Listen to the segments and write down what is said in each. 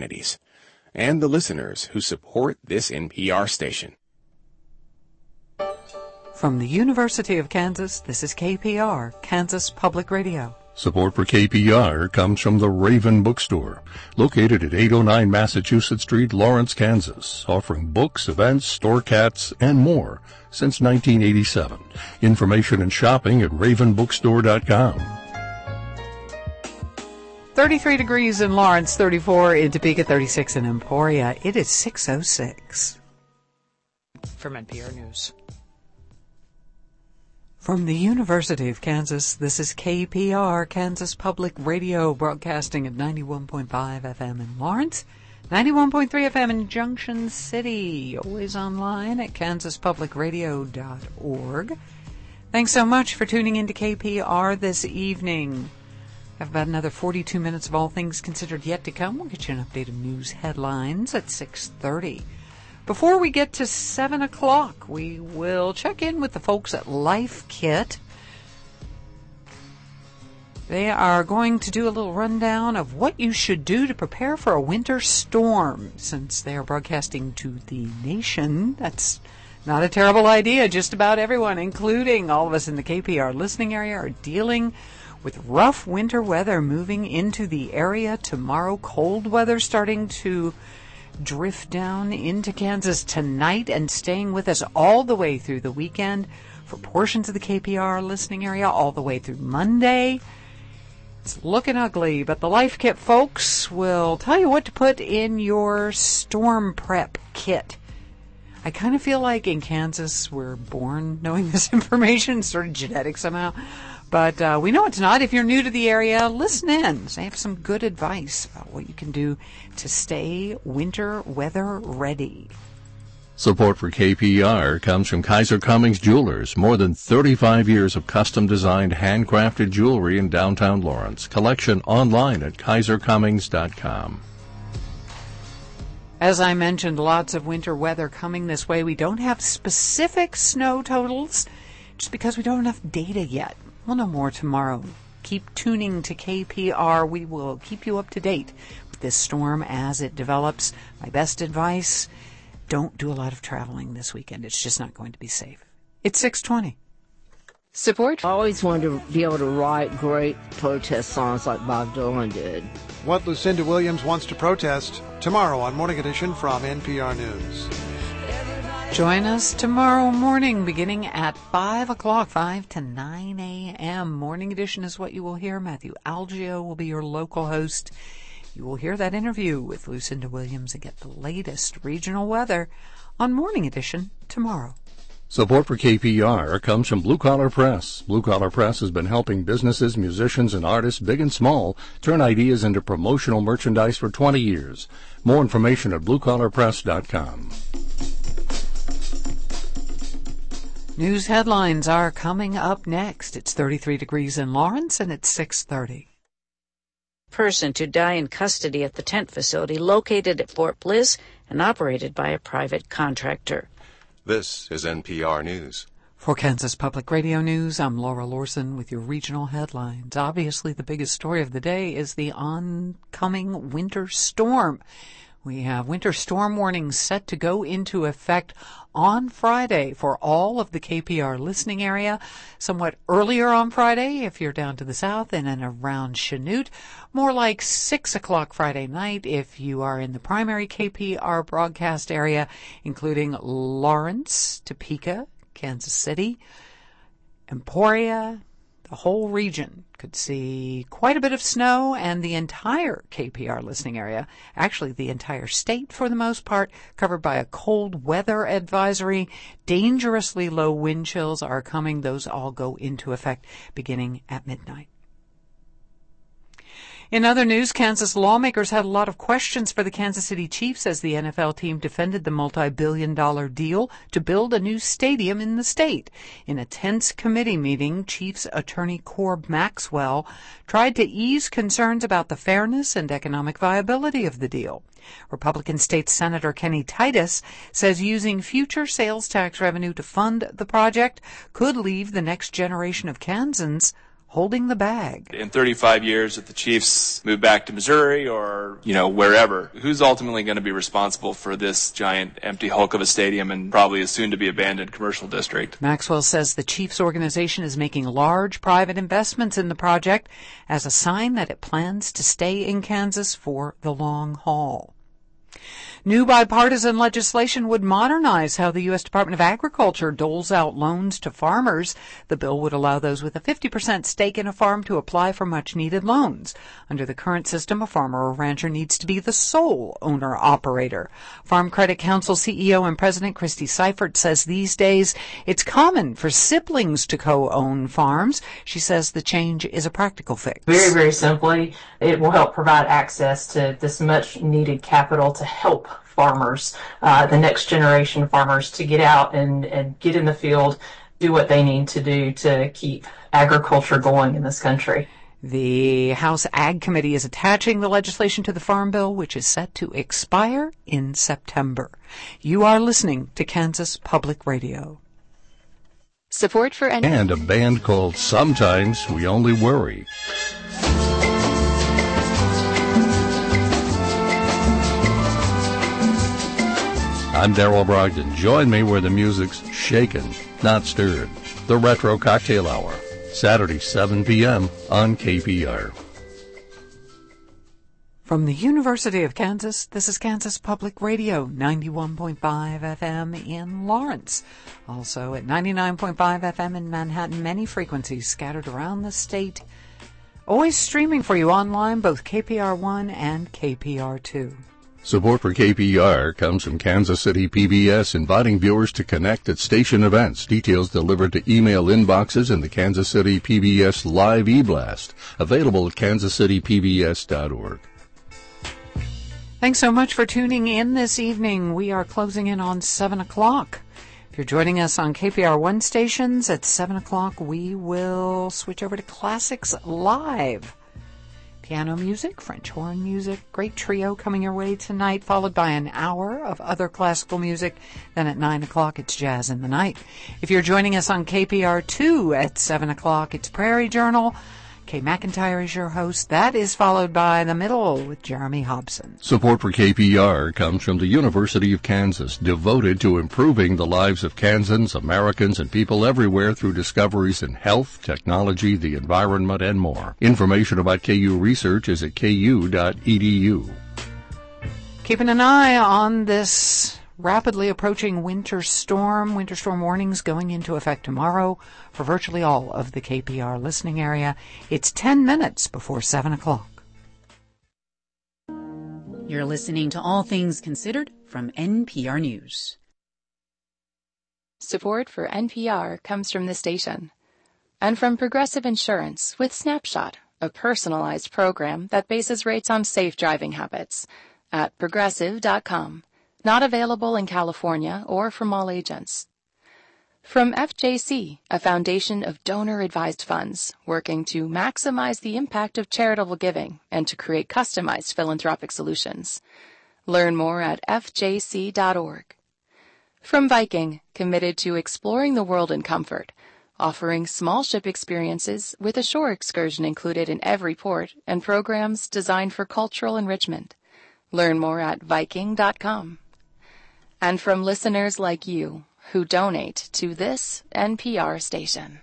communities, and the listeners who support this NPR station. From the University of Kansas, this is KPR, Kansas Public Radio. Support for KPR comes from the Raven Bookstore, located at 809 Massachusetts Street, Lawrence, Kansas, offering books, events, store cats, and more since 1987. Information and shopping at ravenbookstore.com. 33 degrees in Lawrence, 34 in Topeka, 36 in Emporia. It is 6:06. From NPR News. From the University of Kansas, this is KPR, Kansas Public Radio, broadcasting at 91.5 FM in Lawrence, 91.3 FM in Junction City, always online at kansaspublicradio.org. Thanks so much for tuning into KPR this evening. I have about another 42 minutes of all things considered yet to come. We'll get you an update of news headlines at 6:30. Before we get to 7 o'clock, we will check in with the folks at Life Kit. They are going to do a little rundown of what you should do to prepare for a winter storm. Since they are broadcasting to the nation, that's not a terrible idea. Just about everyone, including all of us in the KPR listening area, are dealing with rough winter weather moving into the area tomorrow. Cold weather starting to drift down into Kansas tonight and staying with us all the way through the weekend for portions of the KPR listening area all the way through Monday. It's looking ugly, but the Life Kit folks will tell you what to put in your storm prep kit. I kind of feel like in Kansas we're born knowing this information, sort of genetic somehow. But we know it's not. If you're new to the area, listen in. They have some good advice about what you can do to stay winter weather ready. Support for KPR comes from Kaiser Cummings Jewelers. More than 35 years of custom-designed, handcrafted jewelry in downtown Lawrence. Collection online at kaisercummings.com. As I mentioned, lots of winter weather coming this way. We don't have specific snow totals just because we don't have enough data yet. We'll know more tomorrow. Keep tuning to KPR. We will keep you up to date with this storm as it develops. My best advice, don't do a lot of traveling this weekend. It's just not going to be safe. It's 6:20. Support. I always wanted to be able to write great protest songs like Bob Dylan did. What Lucinda Williams wants to protest tomorrow on Morning Edition from NPR News. Join us tomorrow morning beginning at 5 o'clock, 5 to 9 a.m. Morning Edition is what you will hear. Matthew Algio will be your local host. You will hear that interview with Lucinda Williams and get the latest regional weather on Morning Edition tomorrow. Support for KPR comes from Blue Collar Press. Blue Collar Press has been helping businesses, musicians, and artists, big and small, turn ideas into promotional merchandise for 20 years. More information at bluecollarpress.com. News headlines are coming up next. It's 33 degrees in Lawrence, and it's 6:30. Person to die in custody at the tent facility located at Fort Bliss and operated by a private contractor. This is NPR News. For Kansas Public Radio News, I'm Laura Lorson with your regional headlines. Obviously, the biggest story of the day is the oncoming winter storm. We have winter storm warnings set to go into effect on Friday for all of the KPR listening area. Somewhat earlier on Friday if you're down to the south and around Chanute. More like 6 o'clock Friday night if you are in the primary KPR broadcast area, including Lawrence, Topeka, Kansas City, Emporia. The whole region could see quite a bit of snow, and the entire KPR listening area, actually the entire state for the most part, covered by a cold weather advisory. Dangerously low wind chills are coming. Those all go into effect beginning at midnight. In other news, Kansas lawmakers had a lot of questions for the Kansas City Chiefs as the NFL team defended the multi-billion-dollar deal to build a new stadium in the state. In a tense committee meeting, Chiefs attorney Corb Maxwell tried to ease concerns about the fairness and economic viability of the deal. Republican State Senator Kenny Titus says using future sales tax revenue to fund the project could leave the next generation of Kansans holding the bag. In 35 years, if the Chiefs move back to Missouri or, wherever, who's ultimately going to be responsible for this giant empty hulk of a stadium and probably a soon-to-be abandoned commercial district? Maxwell says the Chiefs organization is making large private investments in the project as a sign that it plans to stay in Kansas for the long haul. New bipartisan legislation would modernize how the U.S. Department of Agriculture doles out loans to farmers. The bill would allow those with a 50% stake in a farm to apply for much-needed loans. Under the current system, a farmer or rancher needs to be the sole owner-operator. Farm Credit Council CEO and President Christy Seifert says these days it's common for siblings to co-own farms. She says the change is a practical fix. Very, very simply, it will help provide access to this much-needed capital to help farmers, the next generation farmers, to get out and get in the field, do what they need to do to keep agriculture going in this country. The House Ag Committee is attaching the legislation to the Farm Bill, which is set to expire in September. You are listening to Kansas Public Radio. Support for and a band called Sometimes We Only Worry. I'm Darrell Brogdon. Join me where the music's shaken, not stirred. The Retro Cocktail Hour, Saturday, 7 p.m. on KPR. From the University of Kansas, this is Kansas Public Radio, 91.5 FM in Lawrence. Also at 99.5 FM in Manhattan, many frequencies scattered around the state. Always streaming for you online, both KPR1 and KPR2. Support for KPR comes from Kansas City PBS, inviting viewers to connect at station events. Details delivered to email inboxes in the Kansas City PBS Live e-blast, available at kansascitypbs.org. Thanks so much for tuning in this evening. We are closing in on 7 o'clock. If you're joining us on KPR1 stations at 7 o'clock, we will switch over to Classics Live. Piano music, French horn music, great trio coming your way tonight, followed by an hour of other classical music. Then at 9 o'clock, it's Jazz in the Night. If you're joining us on KPR2 at 7 o'clock, it's Prairie Journal. Kay McIntyre is your host. That is followed by The Middle with Jeremy Hobson. Support for KPR comes from the University of Kansas, devoted to improving the lives of Kansans, Americans, and people everywhere through discoveries in health, technology, the environment, and more. Information about KU research is at ku.edu. Keeping an eye on this rapidly approaching winter storm. Winter storm warnings going into effect tomorrow for virtually all of the KPR listening area. It's 10 minutes before 7 o'clock. You're listening to All Things Considered from NPR News. Support for NPR comes from the station and from Progressive Insurance with Snapshot, a personalized program that bases rates on safe driving habits at progressive.com. Not available in California or from all agents. From FJC, a foundation of donor-advised funds working to maximize the impact of charitable giving and to create customized philanthropic solutions. Learn more at fjc.org. From Viking, committed to exploring the world in comfort, offering small ship experiences with a shore excursion included in every port and programs designed for cultural enrichment. Learn more at viking.com. And from listeners like you who donate to this NPR station.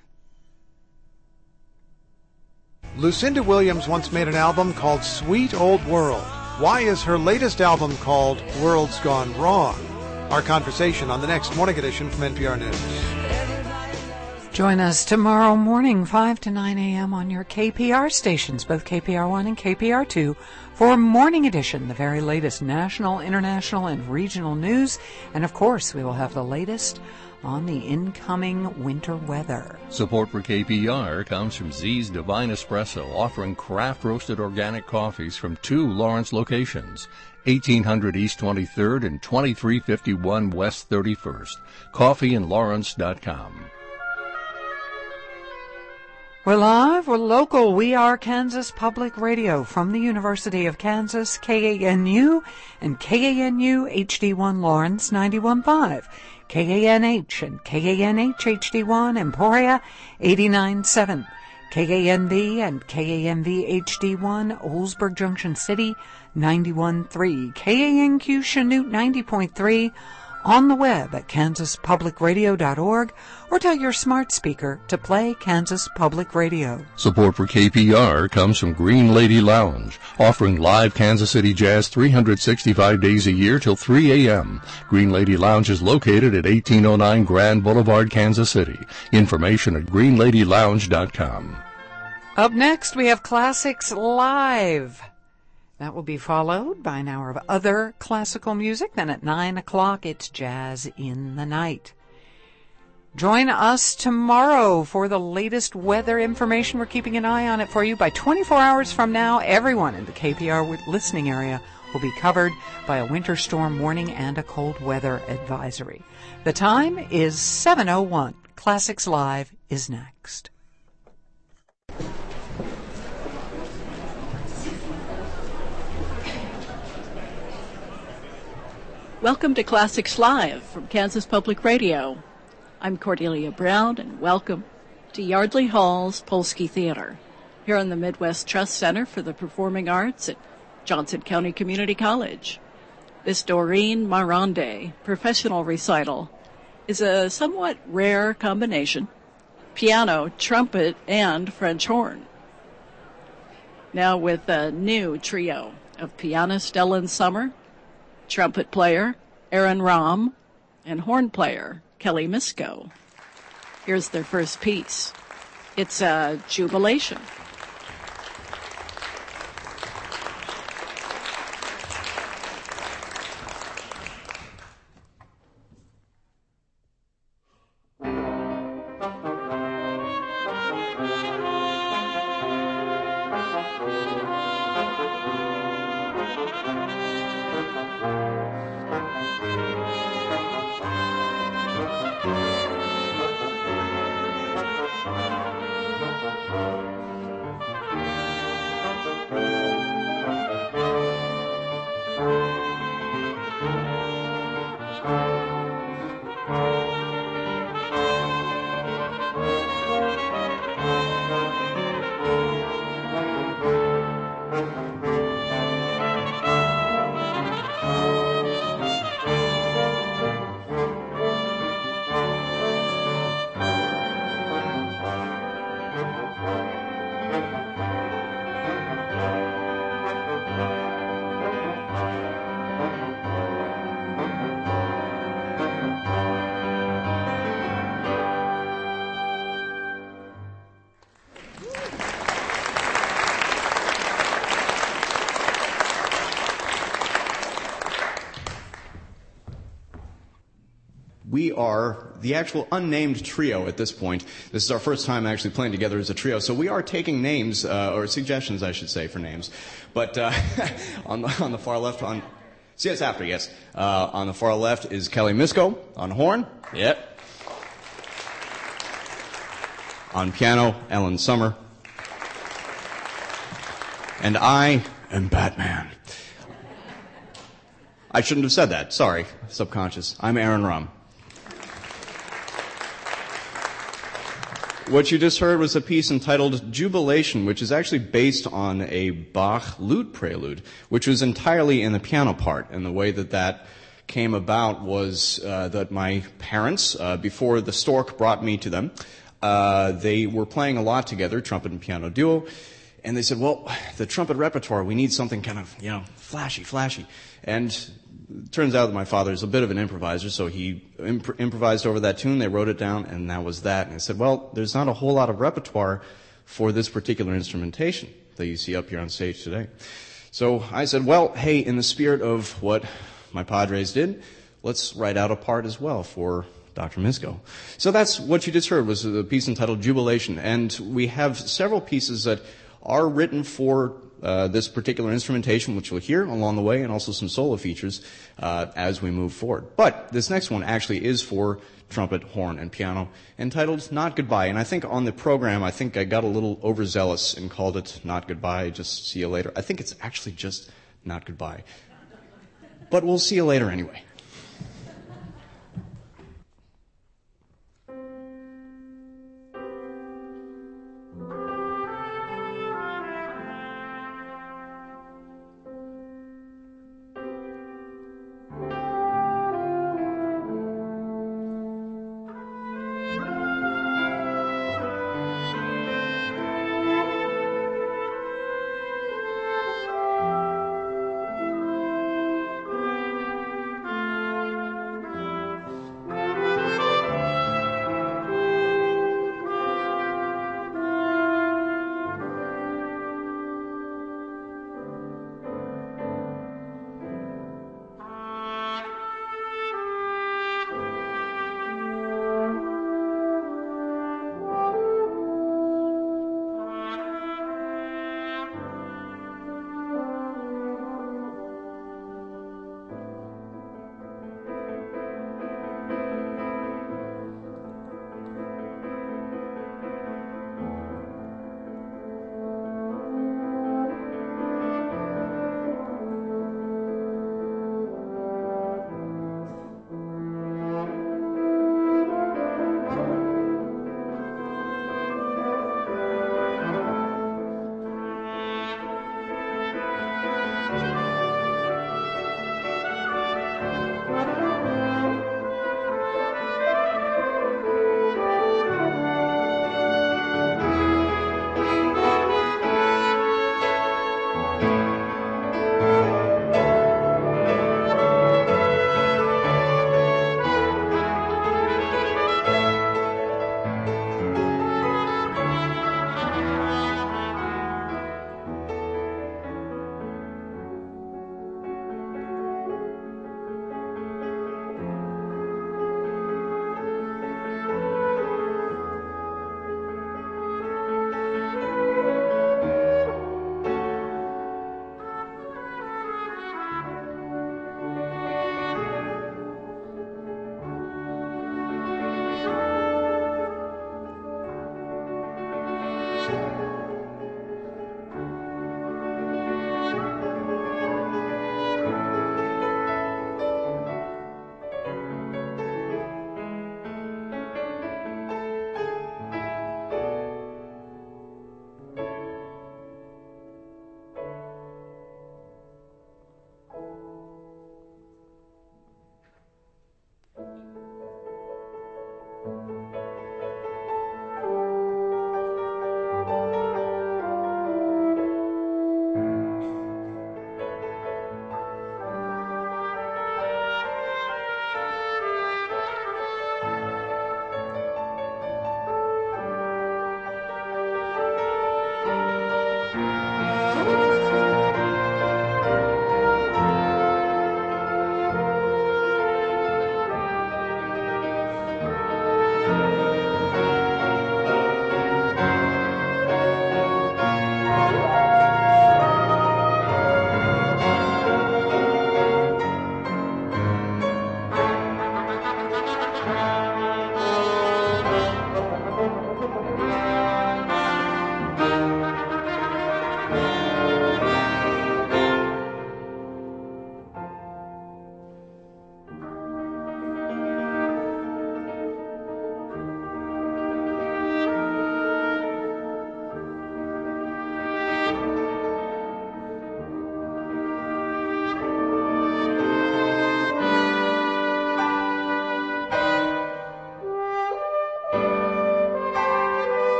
Lucinda Williams once made an album called Sweet Old World. Why is her latest album called World's Gone Wrong? Our conversation on the next morning edition from NPR News. Join us tomorrow morning, 5 to 9 a.m. on your KPR stations, both KPR1 and KPR2, for Morning Edition, the very latest national, international, and regional news. And, of course, we will have the latest on the incoming winter weather. Support for KPR comes from Z's Divine Espresso, offering craft-roasted organic coffees from 2 Lawrence locations, 1800 East 23rd and 2351 West 31st. Coffeeinlawrence.com. We're live, we're local, we are Kansas Public Radio from the University of Kansas, KANU, and KANU HD1 Lawrence 91.5, KANH and KANH HD1 Emporia 89.7, KANV and KANV HD1, Oldsburg Junction City, 91.3. KANQ Chanute, 90.3. On the web at kansaspublicradio.org, or tell your smart speaker to play Kansas Public Radio. Support for KPR comes from Green Lady Lounge, offering live Kansas City jazz 365 days a year till 3 a.m. Green Lady Lounge is located at 1809 Grand Boulevard, Kansas City. Information at greenladylounge.com. Up next, we have Classics Live. That will be followed by an hour of other classical music. Then at 9 o'clock, it's Jazz in the Night. Join us tomorrow for the latest weather information. We're keeping an eye on it for you. By 24 hours from now, everyone in the KPR listening area will be covered by a winter storm warning and a cold weather advisory. The time is 7:01. Classics Live is next. Welcome to Classics Live from Kansas Public Radio. I'm Cordelia Brown, and welcome to Yardley Hall's Polsky Theater, here in the Midwest Trust Center for the Performing Arts at Johnson County Community College. This Doreen Marande professional recital is a somewhat rare combination: piano, trumpet, and French horn. Now with a new trio of pianist Ellen Summer, trumpet player Aaron Rahm, and horn player Kelly Misko. Here's their first piece. It's a Jubilation. We are the actual unnamed trio at this point. This is our first time actually playing together as a trio, so we are taking names, or suggestions, I should say, for names. But on the far left, see us after, yes. On the far left is Kelly Misko on horn. Yep. On piano, Ellen Summer. And I am Batman. I shouldn't have said that. Sorry. Subconscious. I'm Aaron Rahm. What you just heard was a piece entitled Jubilation, which is actually based on a Bach lute prelude, which was entirely in the piano part. And the way that came about was that my parents, before the Stork brought me to them, they were playing a lot together, trumpet and piano duo. And they said, well, the trumpet repertoire, we need something kind of, flashy. And it turns out that my father is a bit of an improviser, so he improvised over that tune. They wrote it down, and that was that. And I said, well, there's not a whole lot of repertoire for this particular instrumentation that you see up here on stage today. So I said, well, hey, in the spirit of what my padres did, let's write out a part as well for Dr. Misko. So that's what you just heard, was a piece entitled Jubilation. And we have several pieces that are written for this particular instrumentation, which you'll hear along the way, and also some solo features as we move forward. But this next one actually is for trumpet, horn, and piano, entitled Not Goodbye. And I think on the program, I got a little overzealous and called it Not Goodbye, just see you later. I think it's actually just Not Goodbye. But we'll see you later anyway.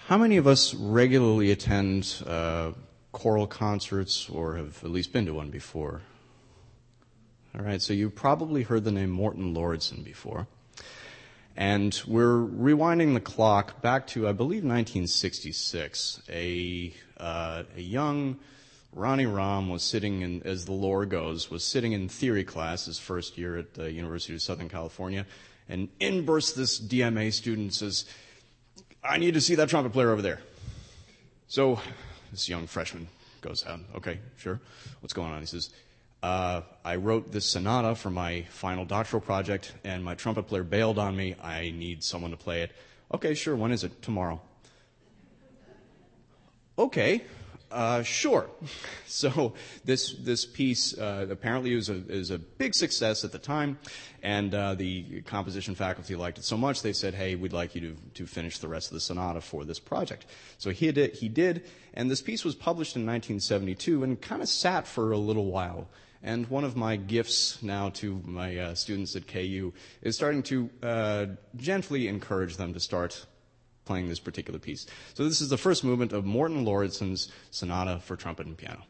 How many of us regularly attend choral concerts or have at least been to one before? All right, so you probably heard the name Morton Lauridsen before. And we're rewinding the clock back to, I believe, 1966. A young Ronnie Rahm was sitting in, as the lore goes, was sitting in theory class his first year at the University of Southern California, and in bursts this DMA student and says, "I need to see that trumpet player over there." So this young freshman goes out. "Okay, sure. What's going on?" He says, "I wrote this sonata for my final doctoral project, and my trumpet player bailed on me. I need someone to play it." "Okay, sure. When is it?" "Tomorrow." "Okay, sure." So this piece apparently is a big success at the time, and the composition faculty liked it so much they said, "Hey, we'd like you to finish the rest of the sonata for this project." So he did, and this piece was published in 1972 and kind of sat for a little while. And one of my gifts now to my students at KU is starting to gently encourage them to start playing this particular piece. So this is the first movement of Morton Lauridsen's Sonata for Trumpet and Piano.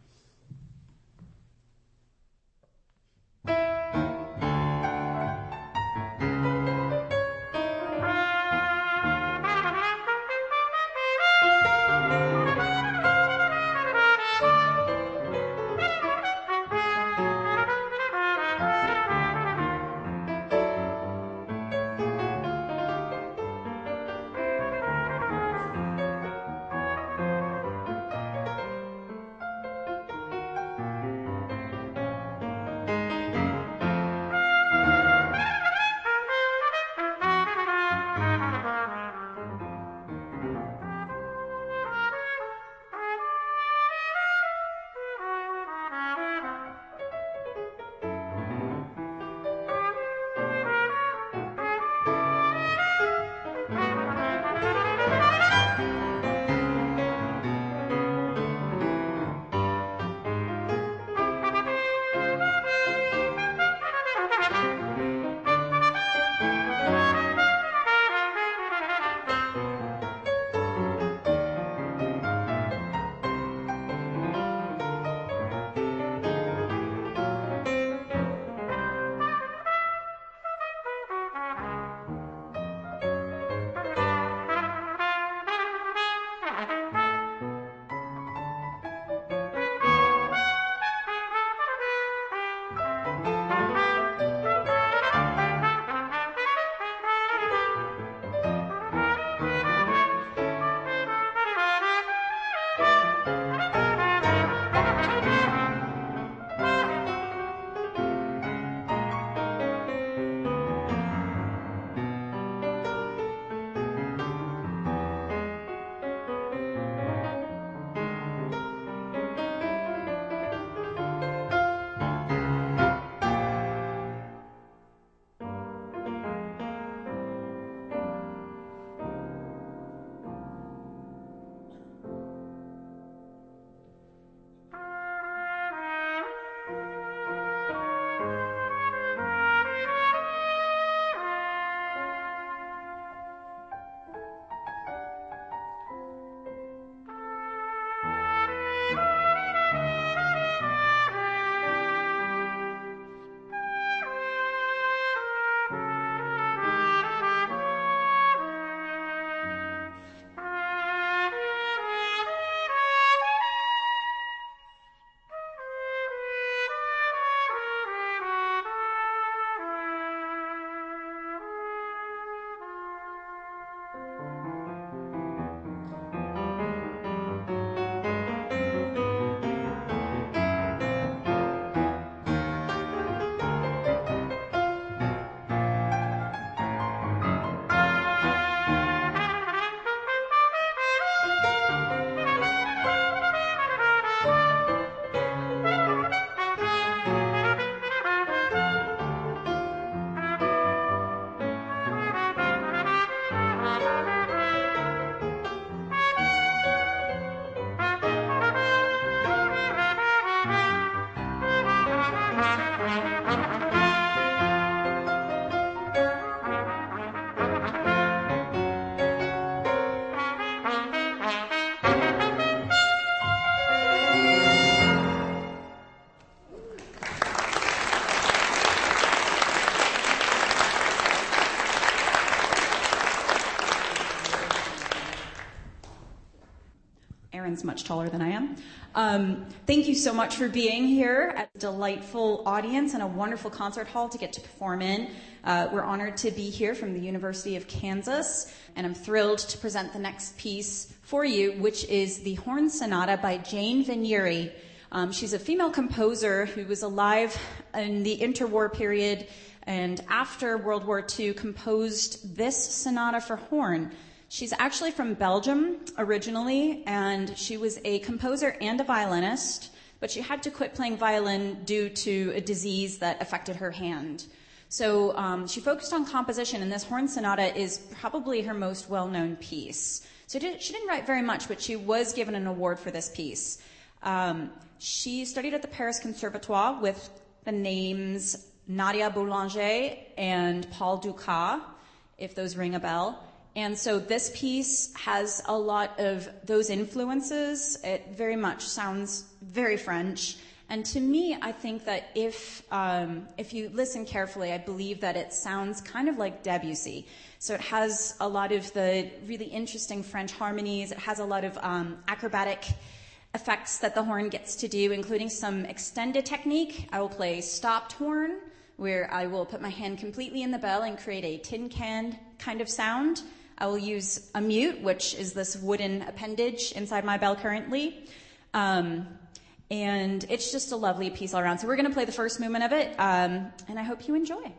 Aaron's much taller than I am. Thank you so much for being here at a delightful audience and a wonderful concert hall to get to perform in. We're honored to be here from the University of Kansas, and I'm thrilled to present the next piece for you, which is the Horn Sonata by Jane Venieri. She's a female composer who was alive in the interwar period and after World War II composed this sonata for horn. She's actually from Belgium originally, and she was a composer and a violinist, but she had to quit playing violin due to a disease that affected her hand. So she focused on composition, and this horn sonata is probably her most well-known piece. So she didn't write very much, but she was given an award for this piece. She studied at the Paris Conservatoire with the names Nadia Boulanger and Paul Dukas, if those ring a bell. And so this piece has a lot of those influences. It very much sounds very French. And to me, I think that if you listen carefully, I believe that it sounds kind of like Debussy. So it has a lot of the really interesting French harmonies. It has a lot of acrobatic effects that the horn gets to do, including some extended technique. I will play stopped horn, where I will put my hand completely in the bell and create a tin can kind of sound. I will use a mute, which is this wooden appendage inside my bell currently. And it's just a lovely piece all around. So we're going to play the first movement of it, and I hope you enjoy.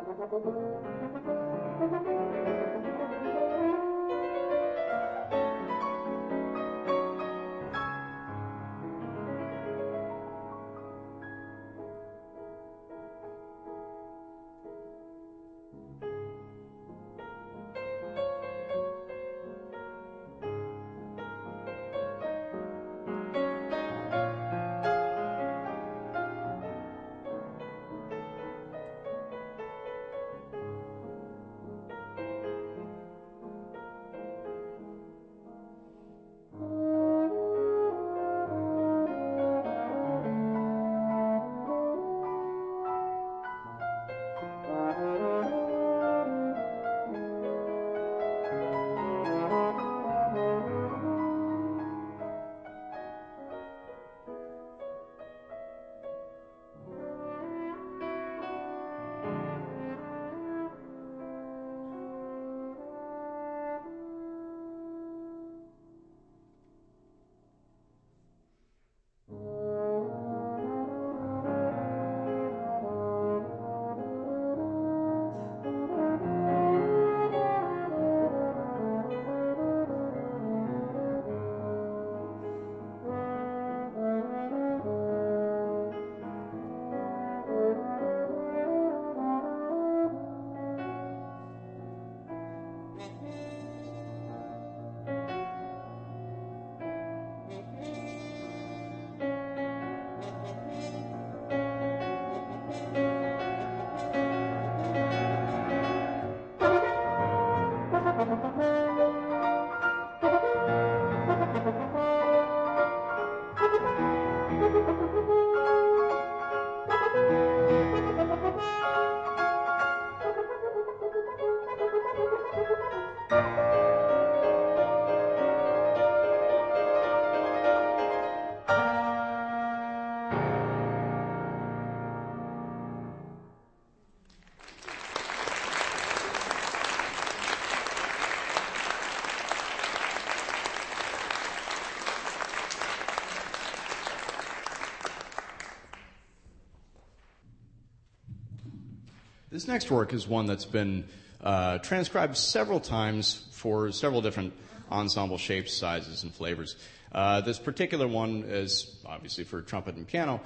This next work is one that's been transcribed several times for several different ensemble shapes, sizes, and flavors. This particular one is obviously for trumpet and piano,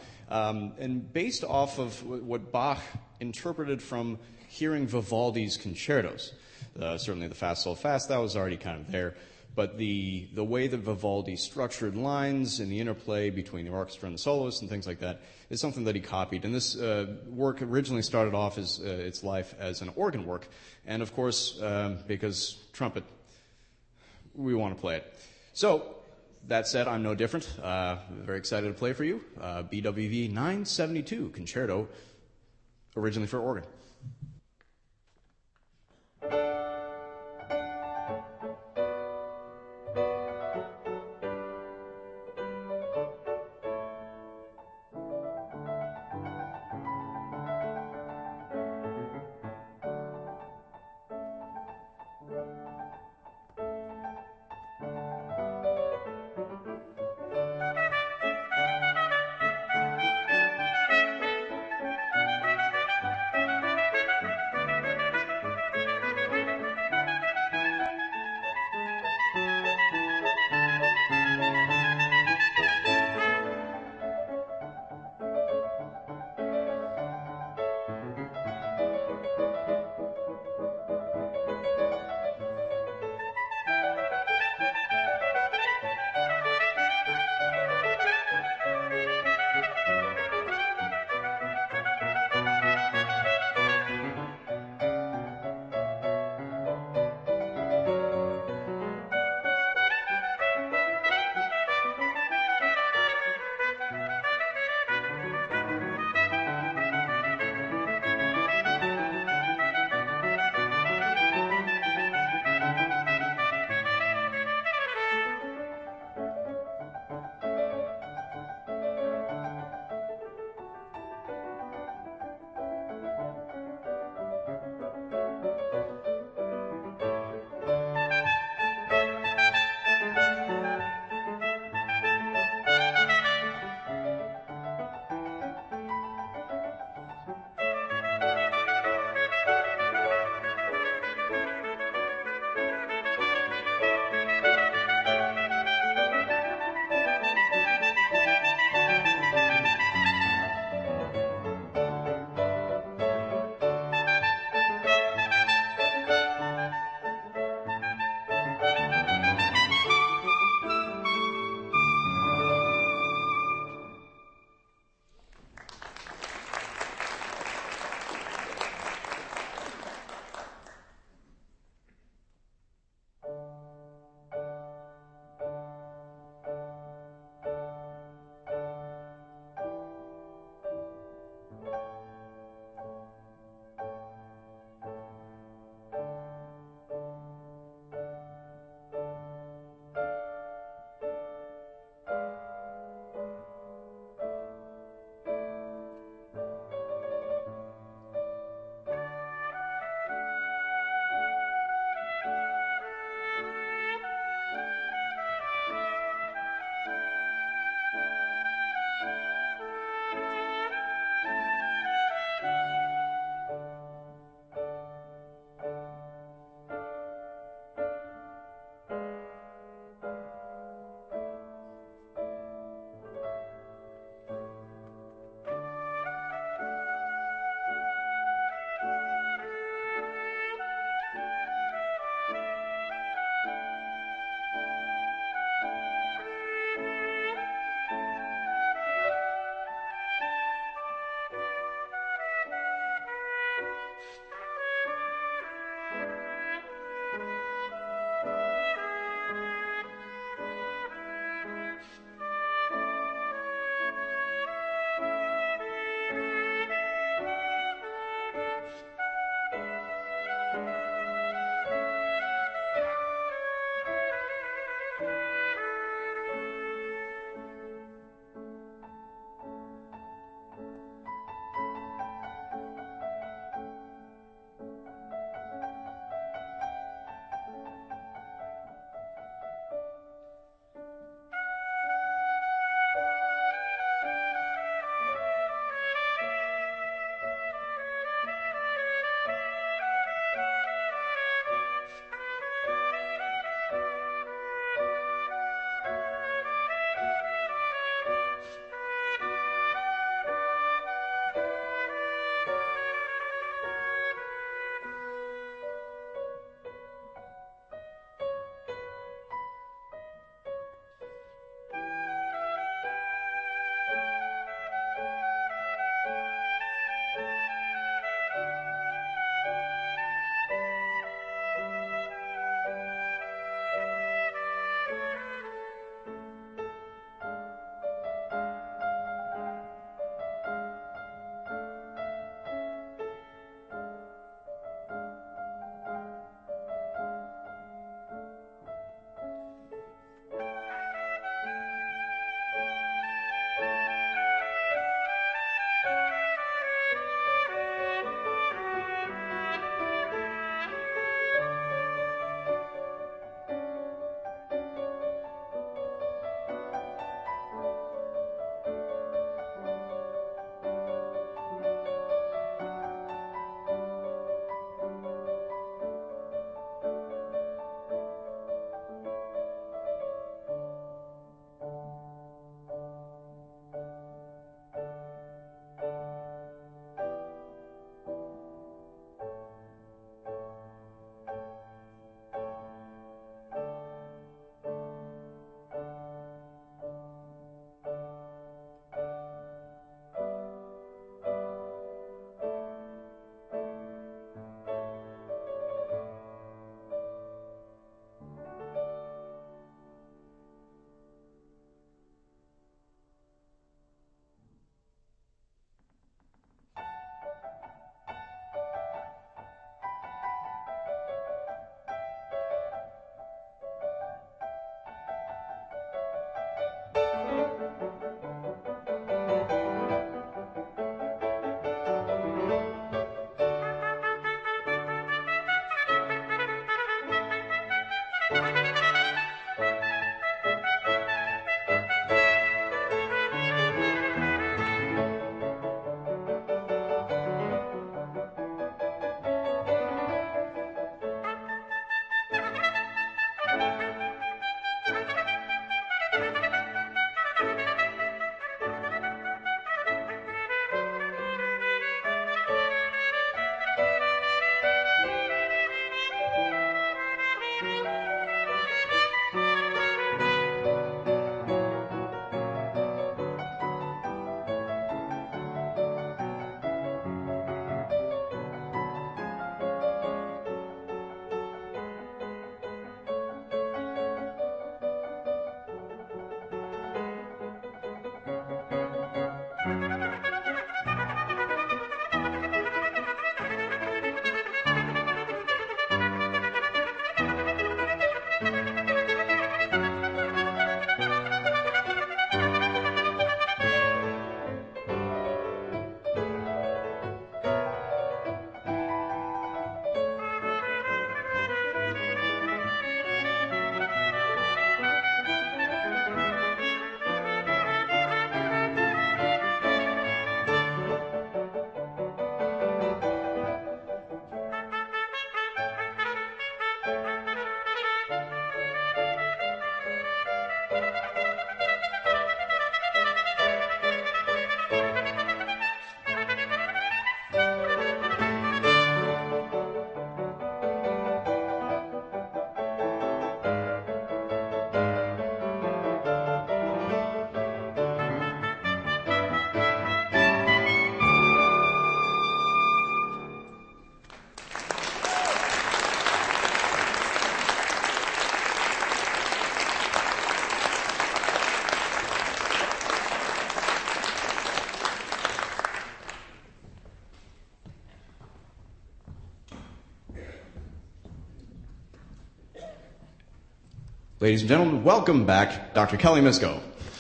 and based off of what Bach interpreted from hearing Vivaldi's concertos. Certainly the Fast, Slow, Fast, that was already kind of there. But the way that Vivaldi structured lines and the interplay between the orchestra and the soloists and things like that is something that he copied. And this work originally started off as its life as an organ work. And of course, because trumpet, we want to play it. So, that said, I'm no different. Very excited to play for you. BWV 972 Concerto, originally for organ. Ladies and gentlemen, welcome back, Dr. Kelly Misko.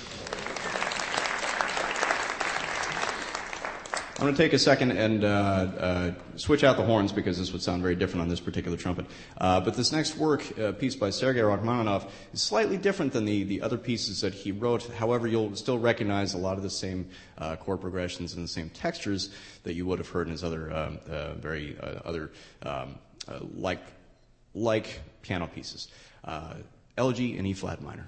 I'm going to take a second and switch out the horns because this would sound very different on this particular trumpet. But this next work, a piece by Sergei Rachmaninoff, is slightly different than the other pieces that he wrote. However, you'll still recognize a lot of the same chord progressions and the same textures that you would have heard in his other like piano pieces. Elegy in E flat minor.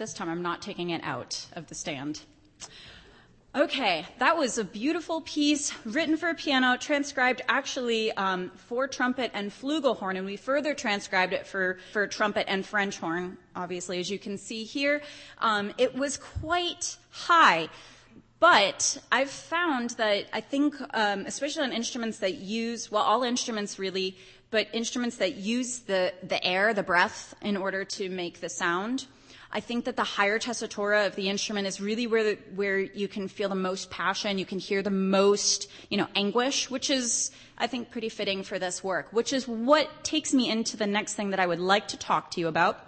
This time I'm not taking it out of the stand. Okay, that was a beautiful piece written for piano, transcribed actually for trumpet and flugelhorn, and we further transcribed it for trumpet and French horn, obviously, as you can see here. It was quite high, but I've found that I think, especially on instruments that use, well, all instruments really, but instruments that use the air, the breath, in order to make the sound, I think that the higher tessitura of the instrument is really where you can feel the most passion, you can hear the most, anguish, which is, I think, pretty fitting for this work, which is what takes me into the next thing that I would like to talk to you about.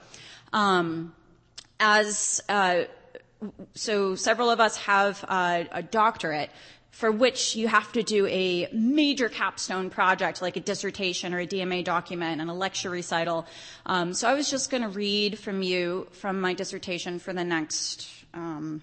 So several of us have a doctorate for which you have to do a major capstone project like a dissertation or a DMA document and a lecture recital. So I was just going to read from my dissertation for the next... I'm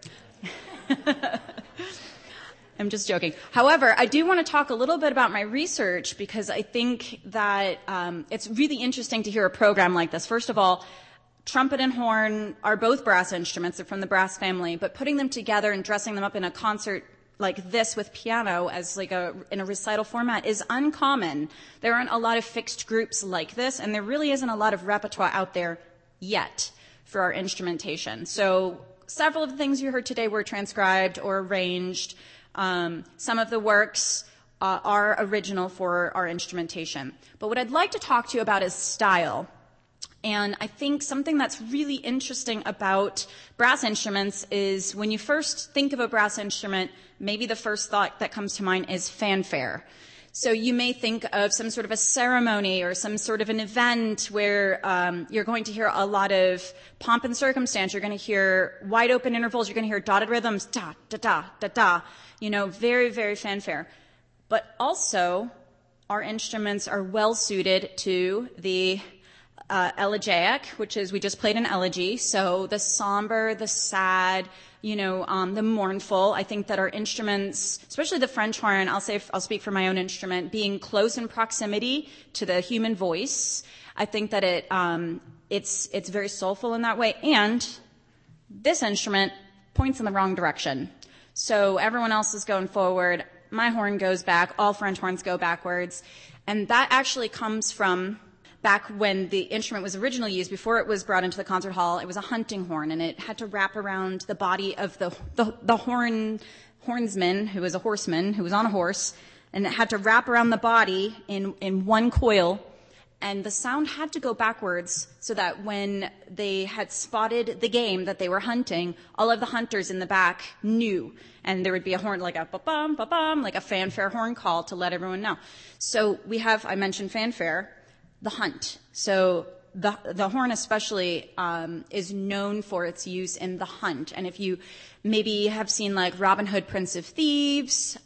just joking. However, I do want to talk a little bit about my research because I think that it's really interesting to hear a program like this. First of all, trumpet and horn are both brass instruments. They're from the brass family, but putting them together and dressing them up in a concert like this with piano as in a recital format is uncommon. There aren't a lot of fixed groups like this, and there really isn't a lot of repertoire out there yet for our instrumentation. So several of the things you heard today were transcribed or arranged. Some of the works are original for our instrumentation. But what I'd like to talk to you about is style. And I think something that's really interesting about brass instruments is when you first think of a brass instrument, maybe the first thought that comes to mind is fanfare. So you may think of some sort of a ceremony or some sort of an event where you're going to hear a lot of pomp and circumstance. You're going to hear wide open intervals. You're going to hear dotted rhythms, da, da, da, da, da. Very, very fanfare. But also, our instruments are well suited to the elegiac, which is we just played an elegy. So the somber, the sad, the mournful. I think that our instruments, especially the French horn, I'll speak for my own instrument, being close in proximity to the human voice. I think that it's very soulful in that way. And this instrument points in the wrong direction. So everyone else is going forward. My horn goes back. All French horns go backwards. And that actually comes from back when the instrument was originally used, before it was brought into the concert hall. It was a hunting horn, and it had to wrap around the body of the hornsman, who was a horseman, who was on a horse, and it had to wrap around the body in one coil, and the sound had to go backwards so that when they had spotted the game that they were hunting, all of the hunters in the back knew, and there would be a horn like a ba-bum, ba-bum, like a fanfare horn call to let everyone know. So we have, I mentioned fanfare, the hunt. So the horn especially is known for its use in the hunt. And if you maybe have seen like Robin Hood, Prince of Thieves,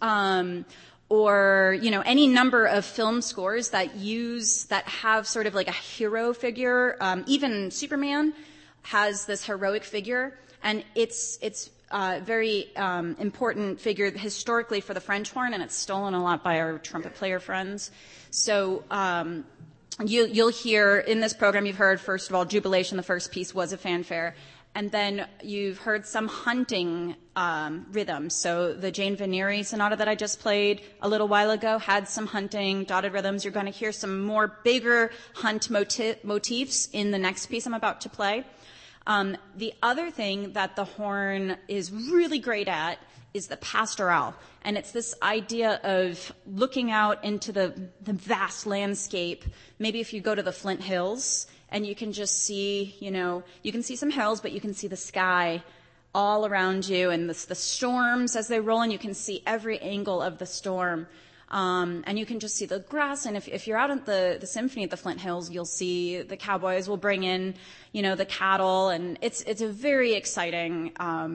or any number of film scores that have sort of like a hero figure, even Superman has this heroic figure, and it's very important figure historically for the French horn, and it's stolen a lot by our trumpet player friends. So you'll hear in this program, you've heard, first of all, Jubilation, the first piece was a fanfare. And then you've heard some hunting rhythms. So the Jane Vanieri sonata that I just played a little while ago had some hunting dotted rhythms. You're going to hear some more bigger hunt motifs in the next piece I'm about to play. The other thing that the horn is really great at is the pastoral. And it's this idea of looking out into the vast landscape. Maybe if you go to the Flint Hills and you can just see, you can see some hills, but you can see the sky all around you and the storms as they roll in. You can see every angle of the storm. And you can just see the grass. And if you're out at the symphony at the Flint Hills, you'll see the cowboys will bring in, the cattle. And it's a very exciting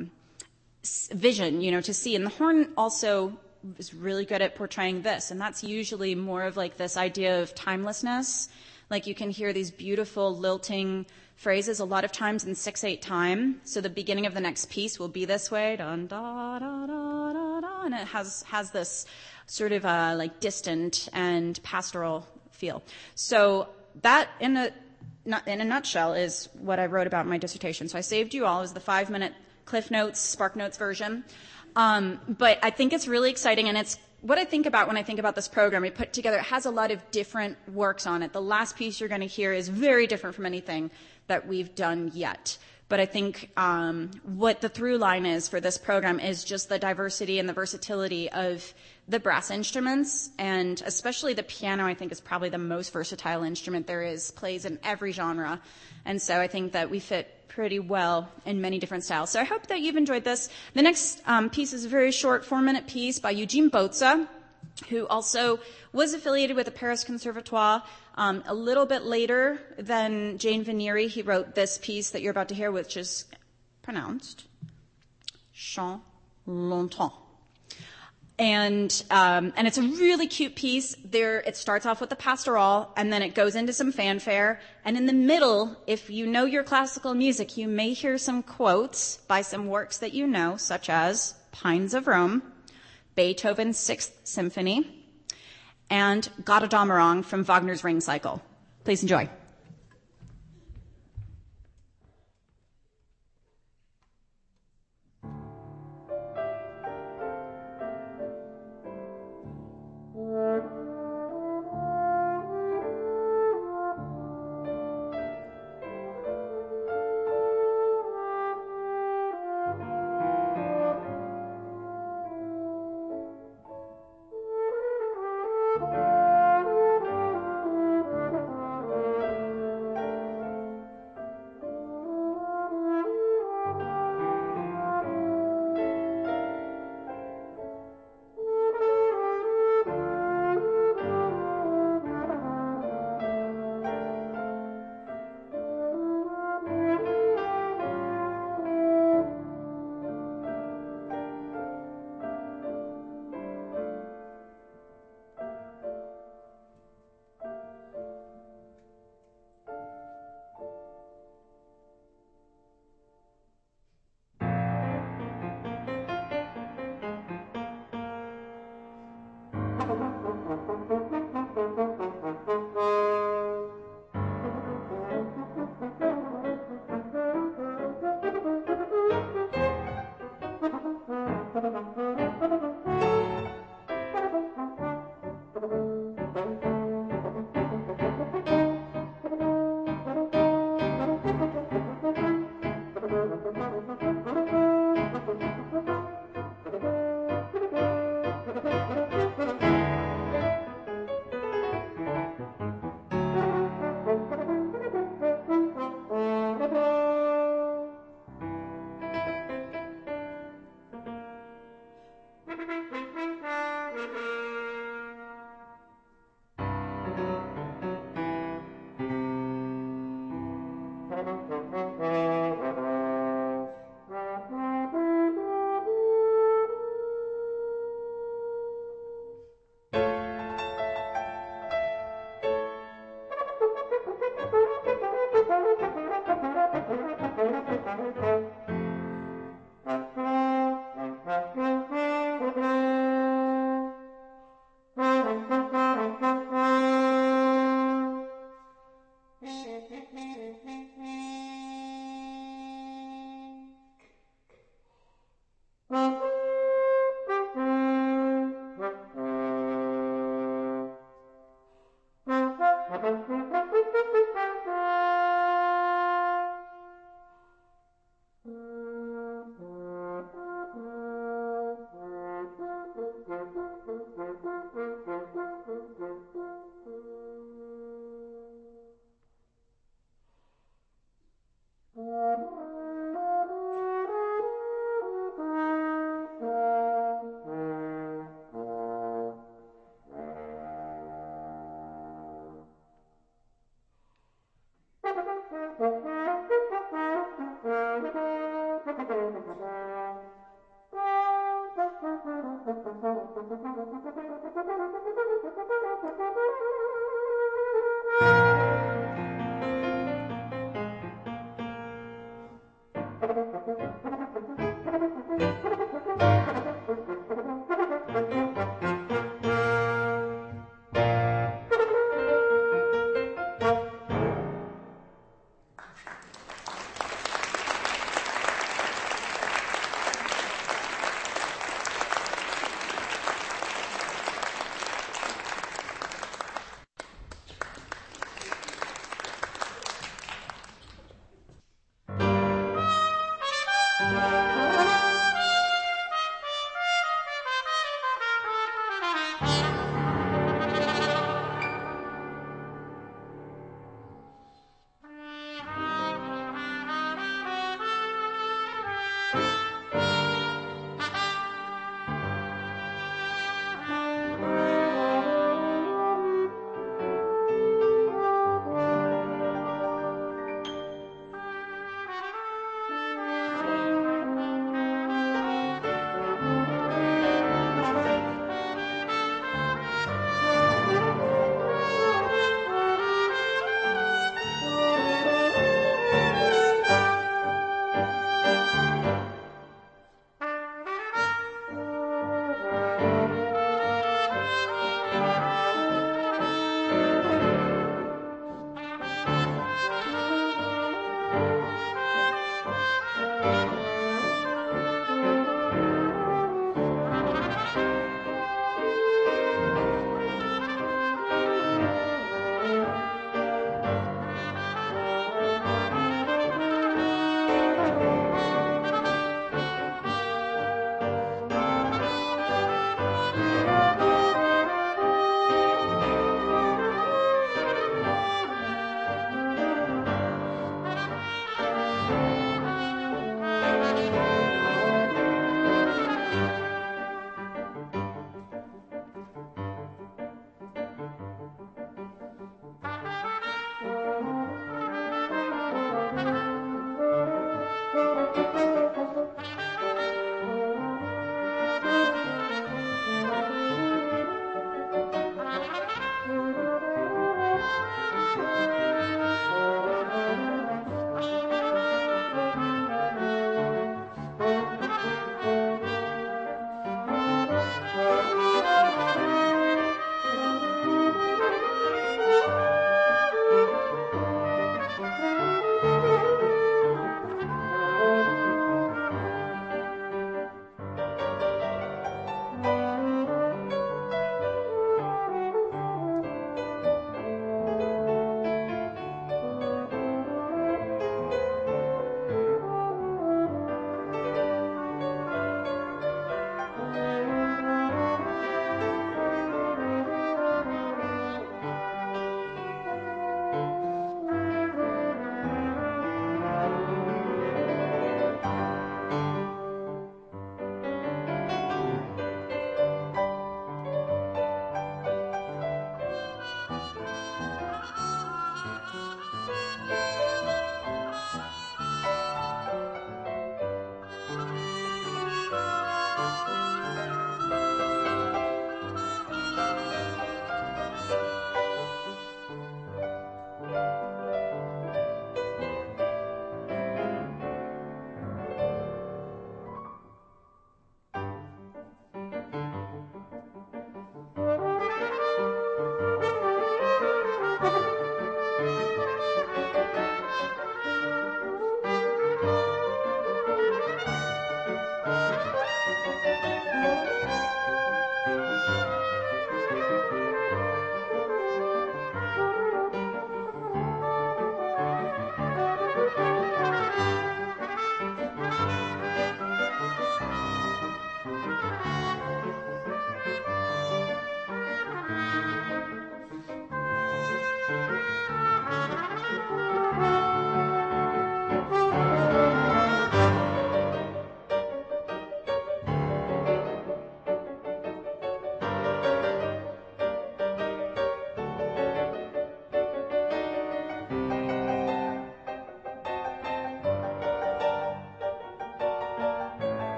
vision, to see. And the horn also is really good at portraying this. And that's usually more of like this idea of timelessness. Like you can hear these beautiful lilting phrases a lot of times in 6/8 time. So the beginning of the next piece will be this way, dun, da, da, da, da, da, and it has this sort of like distant and pastoral feel. So that in a nutshell, is what I wrote about in my dissertation. So I saved you all as the 5-minute Cliff Notes, Spark Notes version. But I think it's really exciting, and it's what I think about when I think about this program. We put together, it has a lot of different works on it. The last piece you're going to hear is very different from anything that we've done yet. But I think what the through line is for this program is just the diversity and the versatility of the brass instruments, and especially the piano, I think, is probably the most versatile instrument there is, plays in every genre. And so I think that we fit pretty well in many different styles. So I hope that you've enjoyed this. The next piece is a very short 4-minute piece by Eugene Bozza, who also was affiliated with the Paris Conservatoire. A little bit later than Jane Vanieri, he wrote this piece that you're about to hear, which is pronounced Chant Longtemps. And it's a really cute piece. It starts off with the pastoral, and then it goes into some fanfare. And in the middle, if you know your classical music, you may hear some quotes by some works that you know, such as Pines of Rome, Beethoven's Sixth Symphony, and Götterdämmerung from Wagner's Ring Cycle. Please enjoy.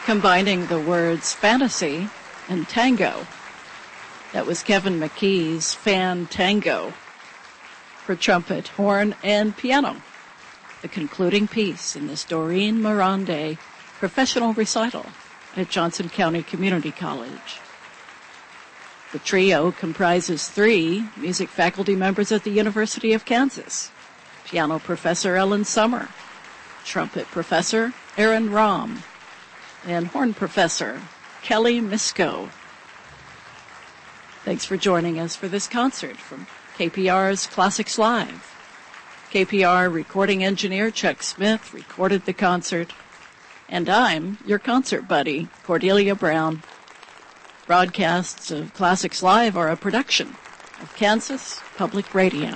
combining the words fantasy and tango. That was Kevin McKee's Fan Tango for trumpet, horn, and piano, the concluding piece in this Doreen Mirande professional recital at Johnson County Community College. The trio comprises 3 music faculty members at the University of Kansas: piano professor Ellen Summer, trumpet professor Aaron Rahm, and horn professor Kelly Misko. Thanks for joining us for this concert from KPR's Classics Live. KPR recording engineer Chuck Smith recorded the concert, and I'm your concert buddy, Cordelia Brown. Broadcasts of Classics Live are a production of Kansas Public Radio.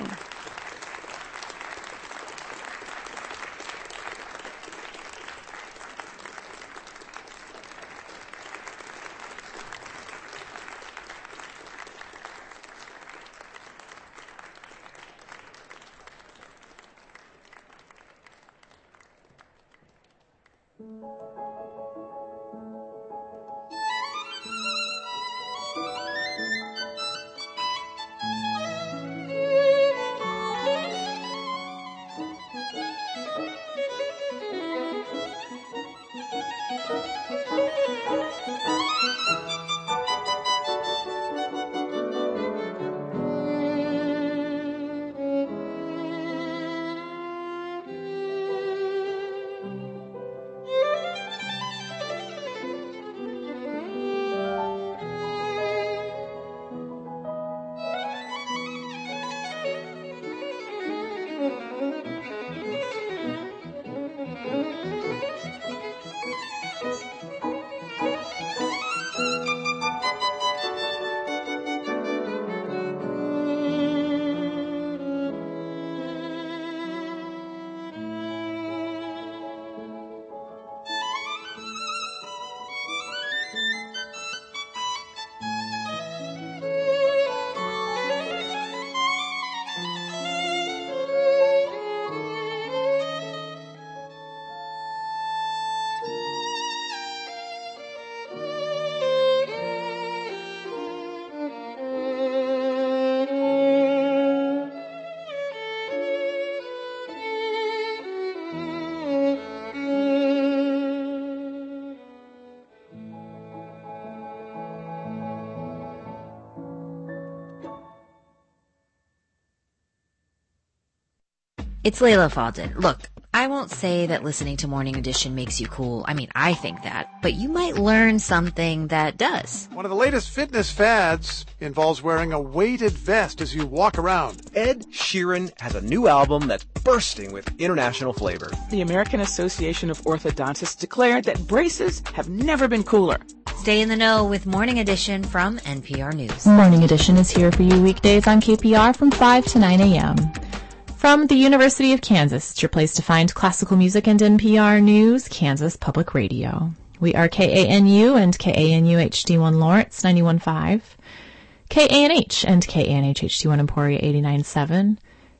It's Layla Faldin. Look, I won't say that listening to Morning Edition makes you cool. I mean, I think that. But you might learn something that does. One of the latest fitness fads involves wearing a weighted vest as you walk around. Ed Sheeran has a new album that's bursting with international flavor. The American Association of Orthodontists declared that braces have never been cooler. Stay in the know with Morning Edition from NPR News. Morning Edition is here for you weekdays on KPR from 5 to 9 a.m. From the University of Kansas, it's your place to find classical music and NPR News, Kansas Public Radio. We are KANU and KANU HD1 Lawrence 91.5, KANH and KANH HD1 Emporia 89.7,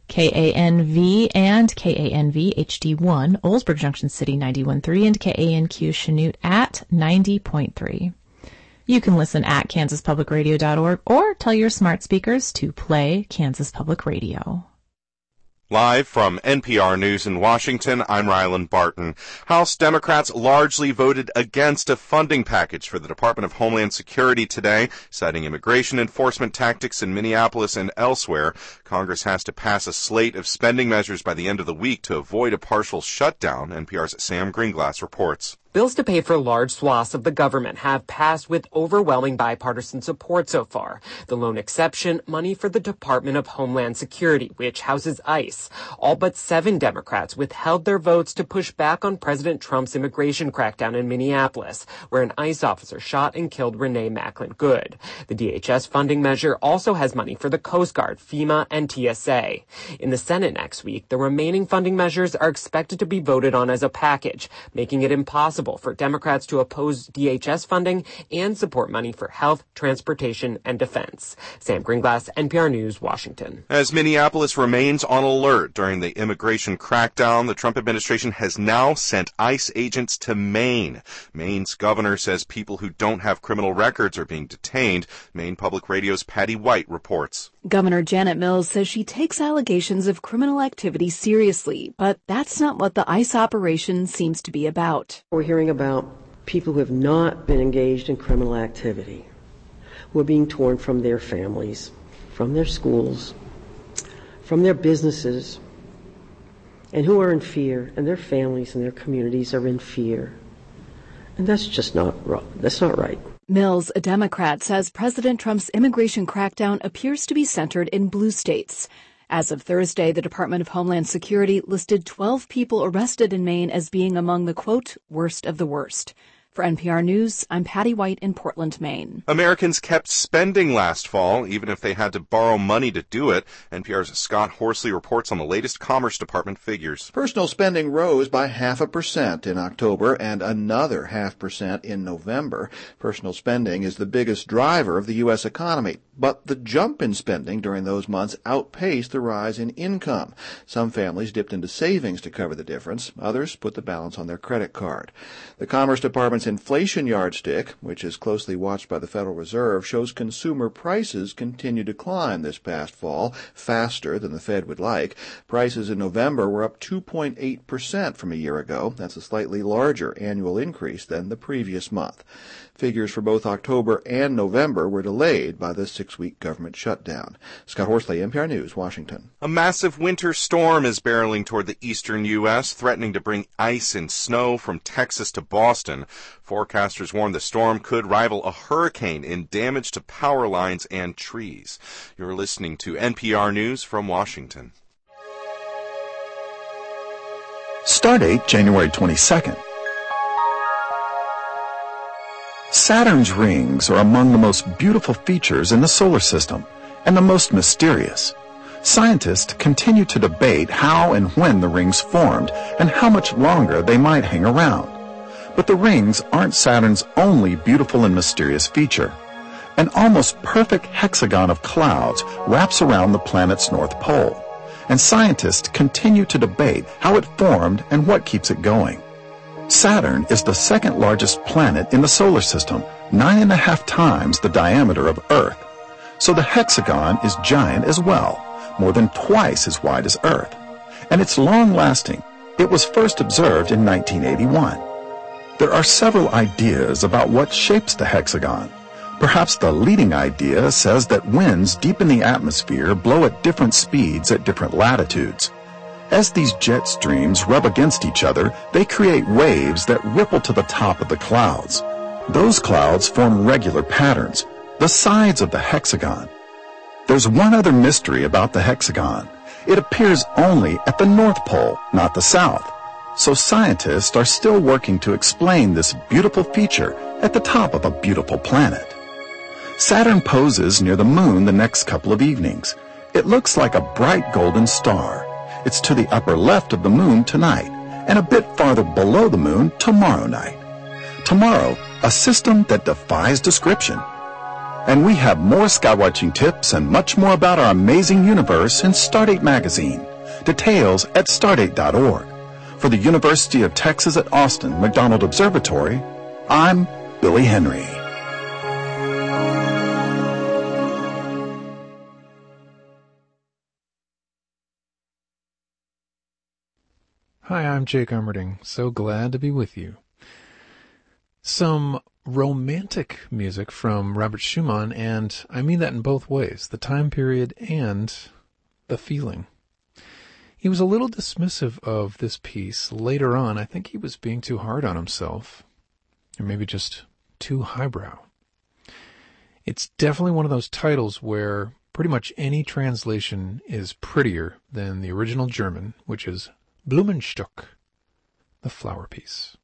KANV and KANV HD1 Oldsburg Junction City 91.3, and KANQ Chanute at 90.3. You can listen at kansaspublicradio.org or tell your smart speakers to play Kansas Public Radio. Live from NPR News in Washington, I'm Rylan Barton. House Democrats largely voted against a funding package for the Department of Homeland Security today, citing immigration enforcement tactics in Minneapolis and elsewhere. Congress has to pass a slate of spending measures by the end of the week to avoid a partial shutdown. NPR's Sam Greenglass reports. Bills to pay for large swaths of the government have passed with overwhelming bipartisan support so far. The lone exception, money for the Department of Homeland Security, which houses ICE. All but 7 Democrats withheld their votes to push back on President Trump's immigration crackdown in Minneapolis, where an ICE officer shot and killed Renee Macklin Good. The DHS funding measure also has money for the Coast Guard, FEMA, and TSA. In the Senate next week, the remaining funding measures are expected to be voted on as a package, making it impossible possible for Democrats to oppose DHS funding and support money for health, transportation, and defense. Sam Greenglass, NPR News, Washington. As Minneapolis remains on alert during the immigration crackdown, the Trump administration has now sent ICE agents to Maine. Maine's governor says people who don't have criminal records are being detained. Maine Public Radio's Patty White reports. Governor Janet Mills says she takes allegations of criminal activity seriously, but that's not what the ICE operation seems to be about. We're hearing about people who have not been engaged in criminal activity, who are being torn from their families, from their schools, from their businesses, and who are in fear, and their families and their communities are in fear. And that's just not right. Mills, a Democrat, says President Trump's immigration crackdown appears to be centered in blue states. As of Thursday, the Department of Homeland Security listed 12 people arrested in Maine as being among the, quote, worst of the worst. For NPR News, I'm Patty White in Portland, Maine. Americans kept spending last fall, even if they had to borrow money to do it. NPR's Scott Horsley reports on the latest Commerce Department figures. Personal spending rose by 0.5% in October and another 0.5% in November. Personal spending is the biggest driver of the U.S. economy, but the jump in spending during those months outpaced the rise in income. Some families dipped into savings to cover the difference. Others put the balance on their credit card. The Commerce Department's inflation yardstick, which is closely watched by the Federal Reserve, shows consumer prices continue to climb this past fall, faster than the Fed would like. Prices in November were up 2.8% from a year ago. That's a slightly larger annual increase than the previous month. Figures for both October and November were delayed by the 6-week government shutdown. Scott Horsley, NPR News, Washington. A massive winter storm is barreling toward the eastern U.S., threatening to bring ice and snow from Texas to Boston. Forecasters warn the storm could rival a hurricane in damage to power lines and trees. You're listening to NPR News from Washington. Stardate January 22nd. Saturn's rings are among the most beautiful features in the solar system and the most mysterious. Scientists continue to debate how and when the rings formed and how much longer they might hang around. But the rings aren't Saturn's only beautiful and mysterious feature. An almost perfect hexagon of clouds wraps around the planet's north pole, and scientists continue to debate how it formed and what keeps it going. Saturn is the second largest planet in the solar system, 9.5 times the diameter of Earth. So the hexagon is giant as well, more than twice as wide as Earth. And it's long-lasting. It was first observed in 1981. There are several ideas about what shapes the hexagon. Perhaps the leading idea says that winds deep in the atmosphere blow at different speeds at different latitudes. As these jet streams rub against each other, they create waves that ripple to the top of the clouds. Those clouds form regular patterns, the sides of the hexagon. There's one other mystery about the hexagon. It appears only at the North Pole, not the South. So scientists are still working to explain this beautiful feature at the top of a beautiful planet. Saturn poses near the moon the next couple of evenings. It looks like a bright golden star. It's to the upper left of the moon tonight, and a bit farther below the moon tomorrow night. Tomorrow, a system that defies description. And we have more skywatching tips and much more about our amazing universe in Stardate Magazine. Details at stardate.org. For the University of Texas at Austin McDonald Observatory, I'm Billy Henry. Hi, I'm Jake Armerding. So glad to be with you. Some romantic music from Robert Schumann, and I mean that in both ways, the time period and the feeling. He was a little dismissive of this piece later on. I think he was being too hard on himself, or maybe just too highbrow. It's definitely one of those titles where pretty much any translation is prettier than the original German, which is Blumenstück, the flower piece.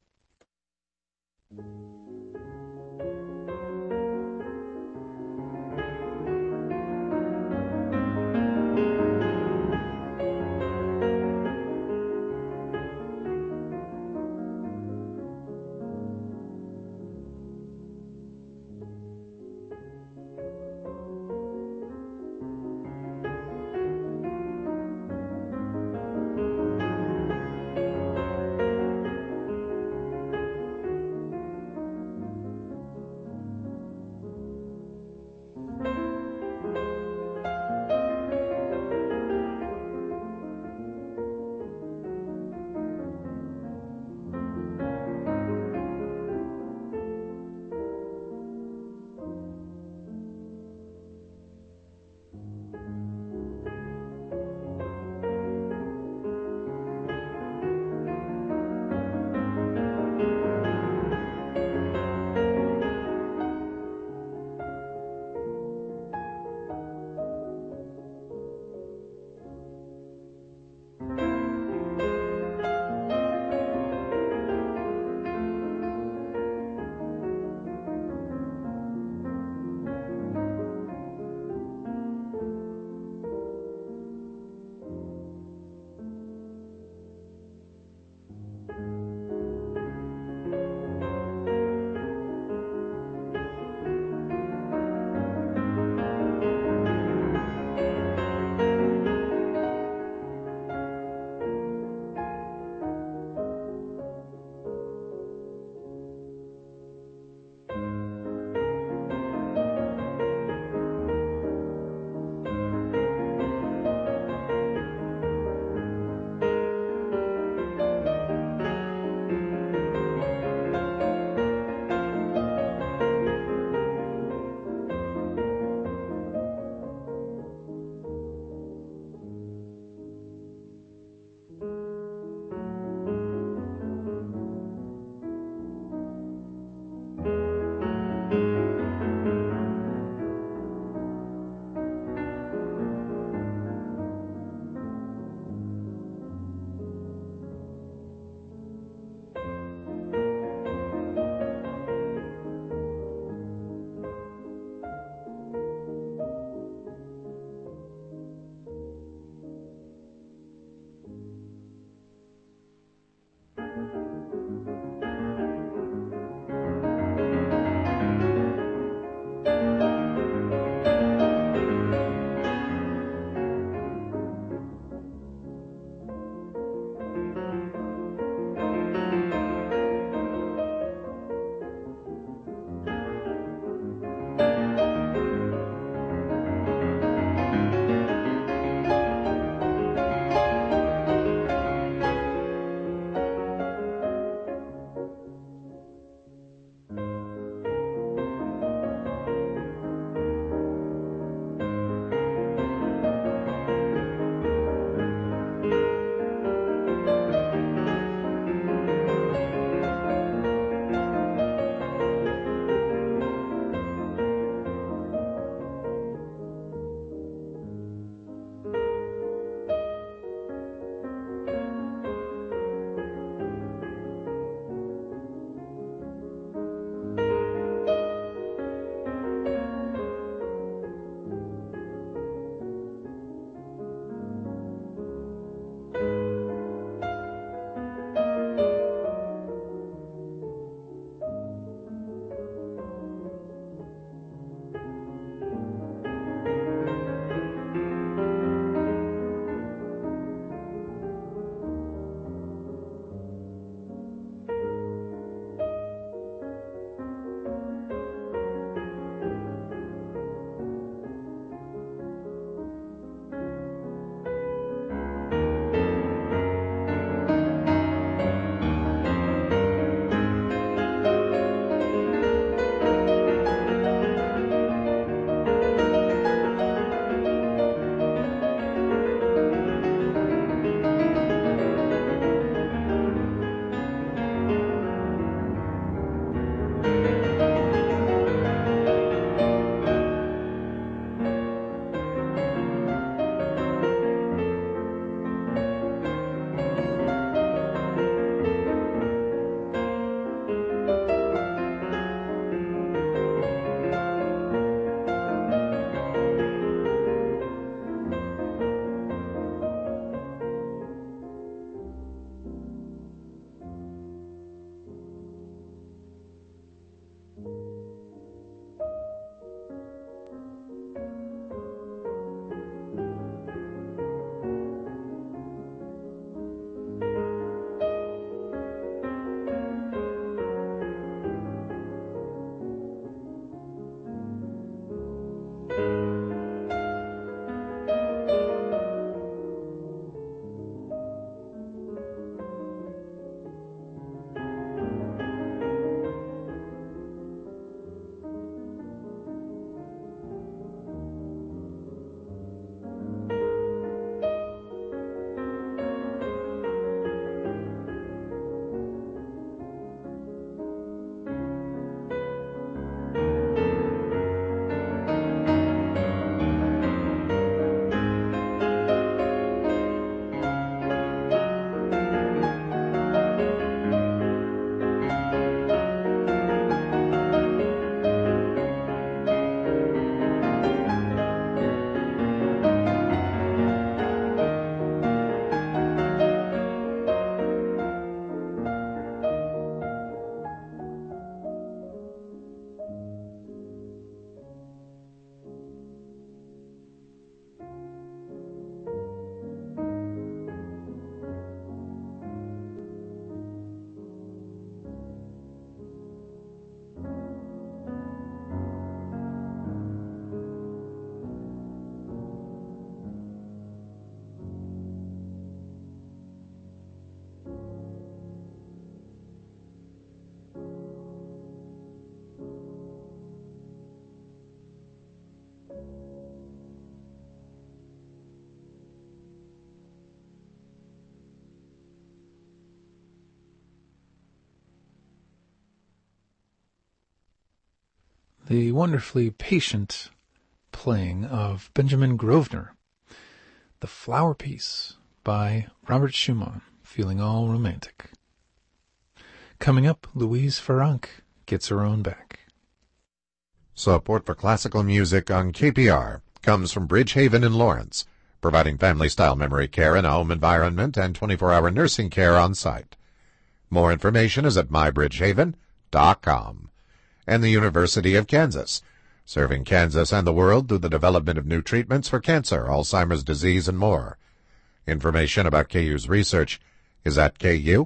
the wonderfully patient playing of Benjamin Grosvenor, The Flower Piece by Robert Schumann, feeling all romantic. Coming up, Louise Farranc gets her own back. Support for classical music on KPR comes from Bridgehaven in Lawrence, providing family-style memory care in a home environment and 24-hour nursing care on site. More information is at mybridgehaven.com. And the University of Kansas, serving Kansas and the world through the development of new treatments for cancer, Alzheimer's disease, and more. Information about KU's research is at ku.edu.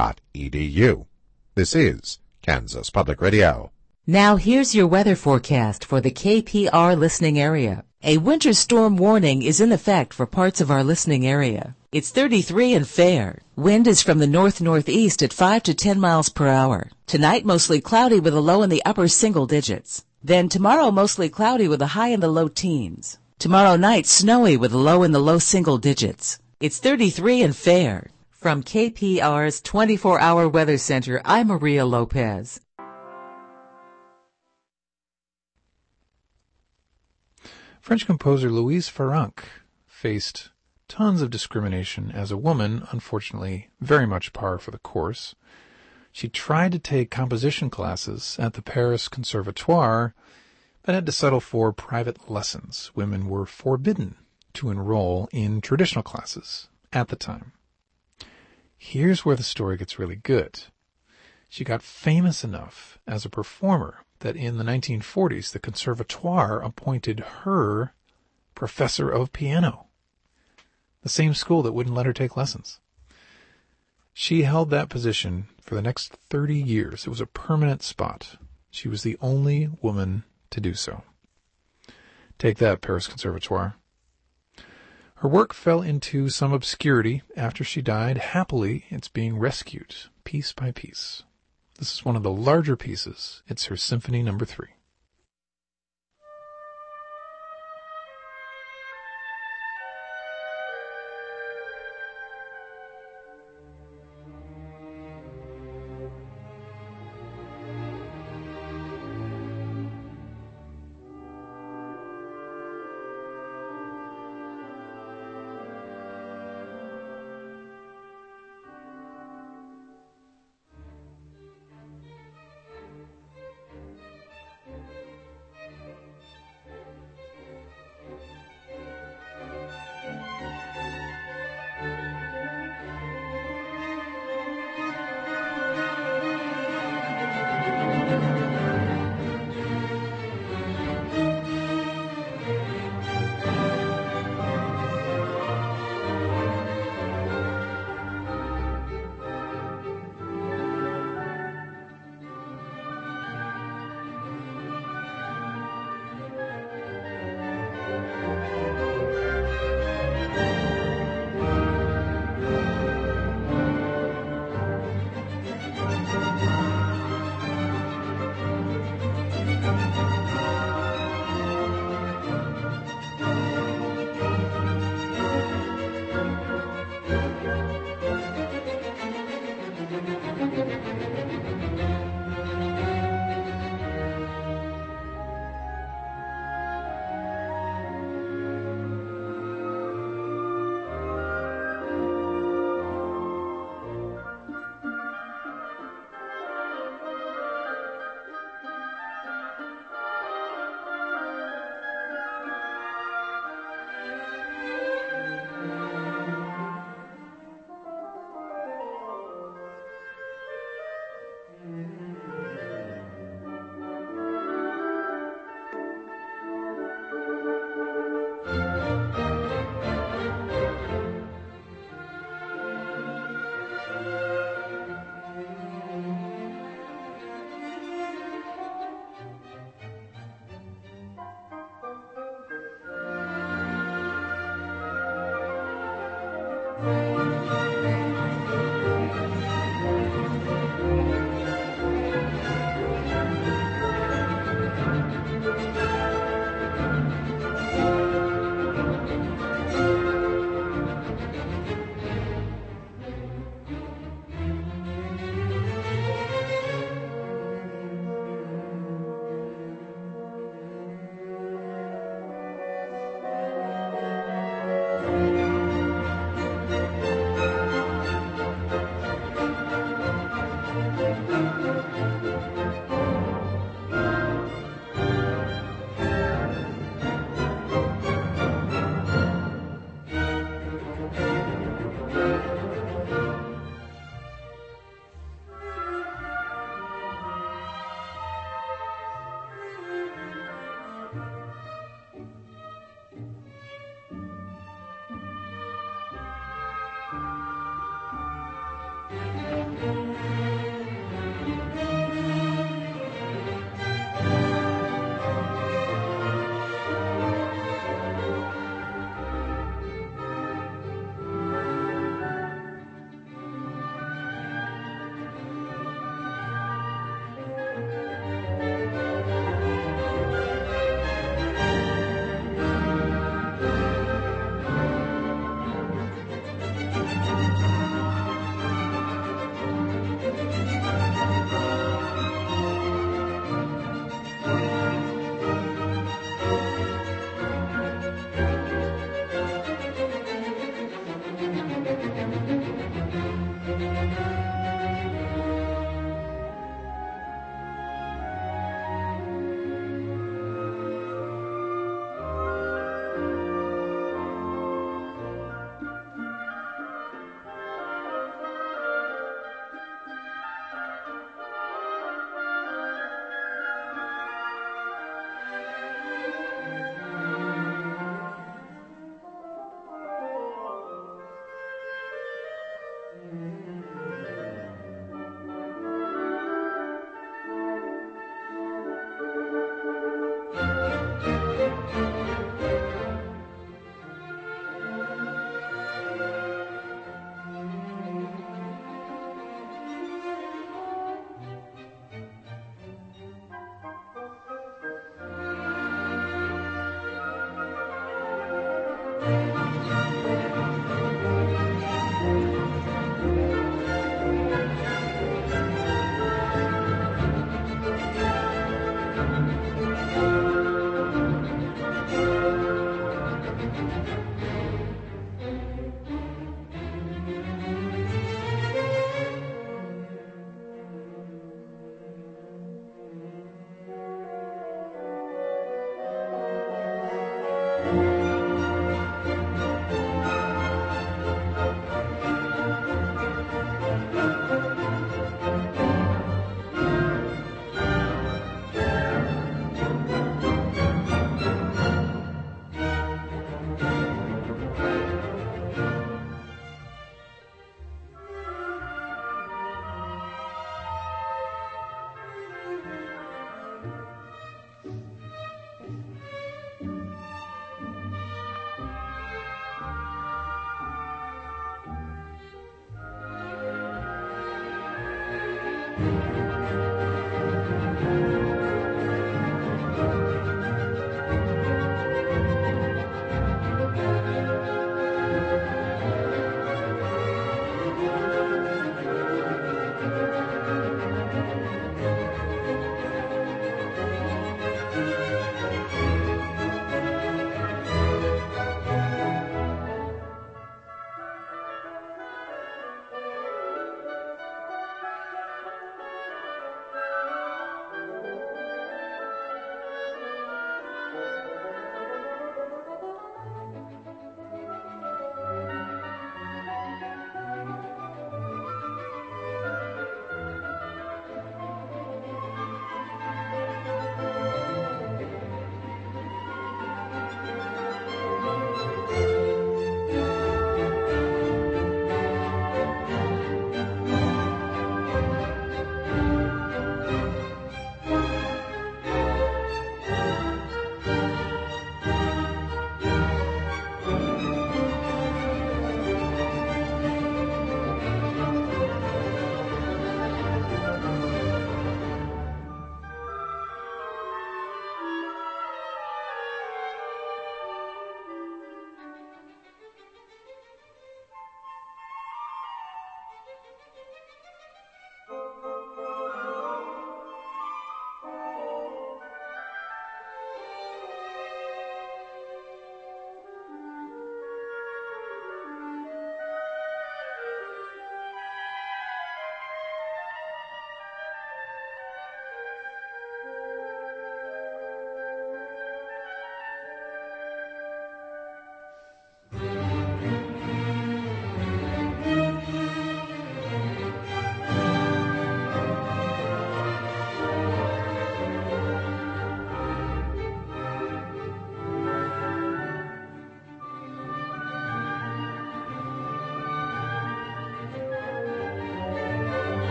This is Kansas Public Radio. Now here's your weather forecast for the KPR listening area. A winter storm warning is in effect for parts of our listening area. It's 33 and fair. Wind is from the north-northeast at 5 to 10 miles per hour. Tonight, mostly cloudy with a low in the upper single digits. Then tomorrow, mostly cloudy with a high in the low teens. Tomorrow night, snowy with a low in the low single digits. It's 33 and fair. From KPR's 24-hour weather center, I'm Maria Lopez. French composer Louise Farranc faced tons of discrimination as a woman, unfortunately very much par for the course. She tried to take composition classes at the Paris Conservatoire, but had to settle for private lessons. Women were forbidden to enroll in traditional classes at the time. Here's where the story gets really good. She got famous enough as a performer that in the 1940s, the Conservatoire appointed her professor of piano, the same school that wouldn't let her take lessons. She held that position for the next 30 years. It was a permanent spot. She was the only woman to do so. Take that, Paris Conservatoire. Her work fell into some obscurity after she died. Happily, it's being rescued piece by piece. This is one of the larger pieces. It's her Symphony No. 3.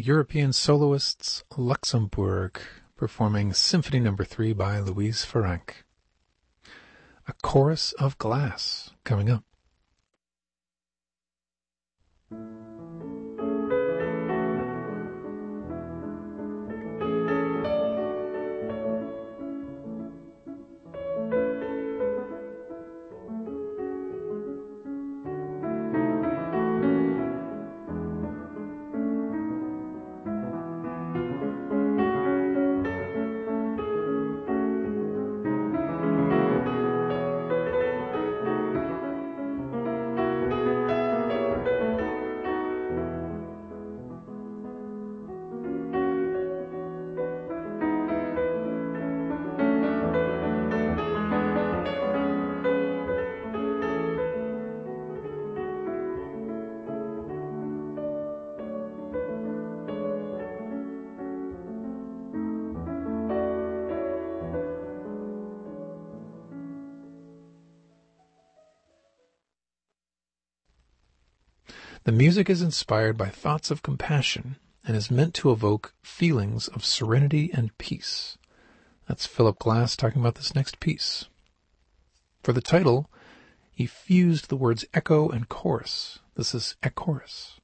European soloists Luxembourg, performing Symphony No. 3 by Louise Farrenc. A Chorus of Glass, coming up. The music is inspired by thoughts of compassion and is meant to evoke feelings of serenity and peace. That's Philip Glass talking about this next piece. For the title, he fused the words echo and chorus. This is Echorus.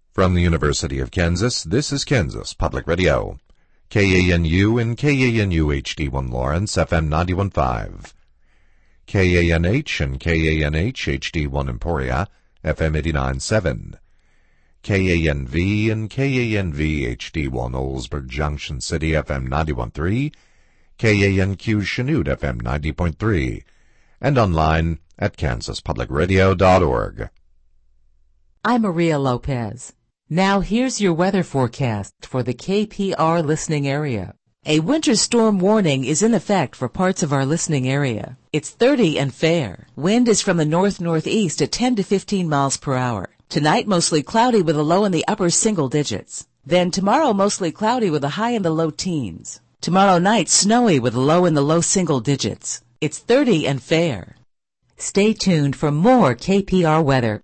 From the University of Kansas, this is Kansas Public Radio. KANU and KANU HD1 Lawrence, FM 91.5. KANH and KANH HD1 Emporia, FM 89.7. KANV and KANV HD1 Oldsburg Junction City, FM 91.3. KANQ Chanute, FM 90.3. And online at kansaspublicradio.org. I'm Maria Lopez. Now here's your weather forecast for the KPR listening area. A winter storm warning is in effect for parts of our listening area. It's 30 and fair. Wind is from the north-northeast at 10 to 15 miles per hour. Tonight mostly cloudy with a low in the upper single digits. Then tomorrow mostly cloudy with a high in the low teens. Tomorrow night snowy with a low in the low single digits. It's 30 and fair. Stay tuned for more KPR weather.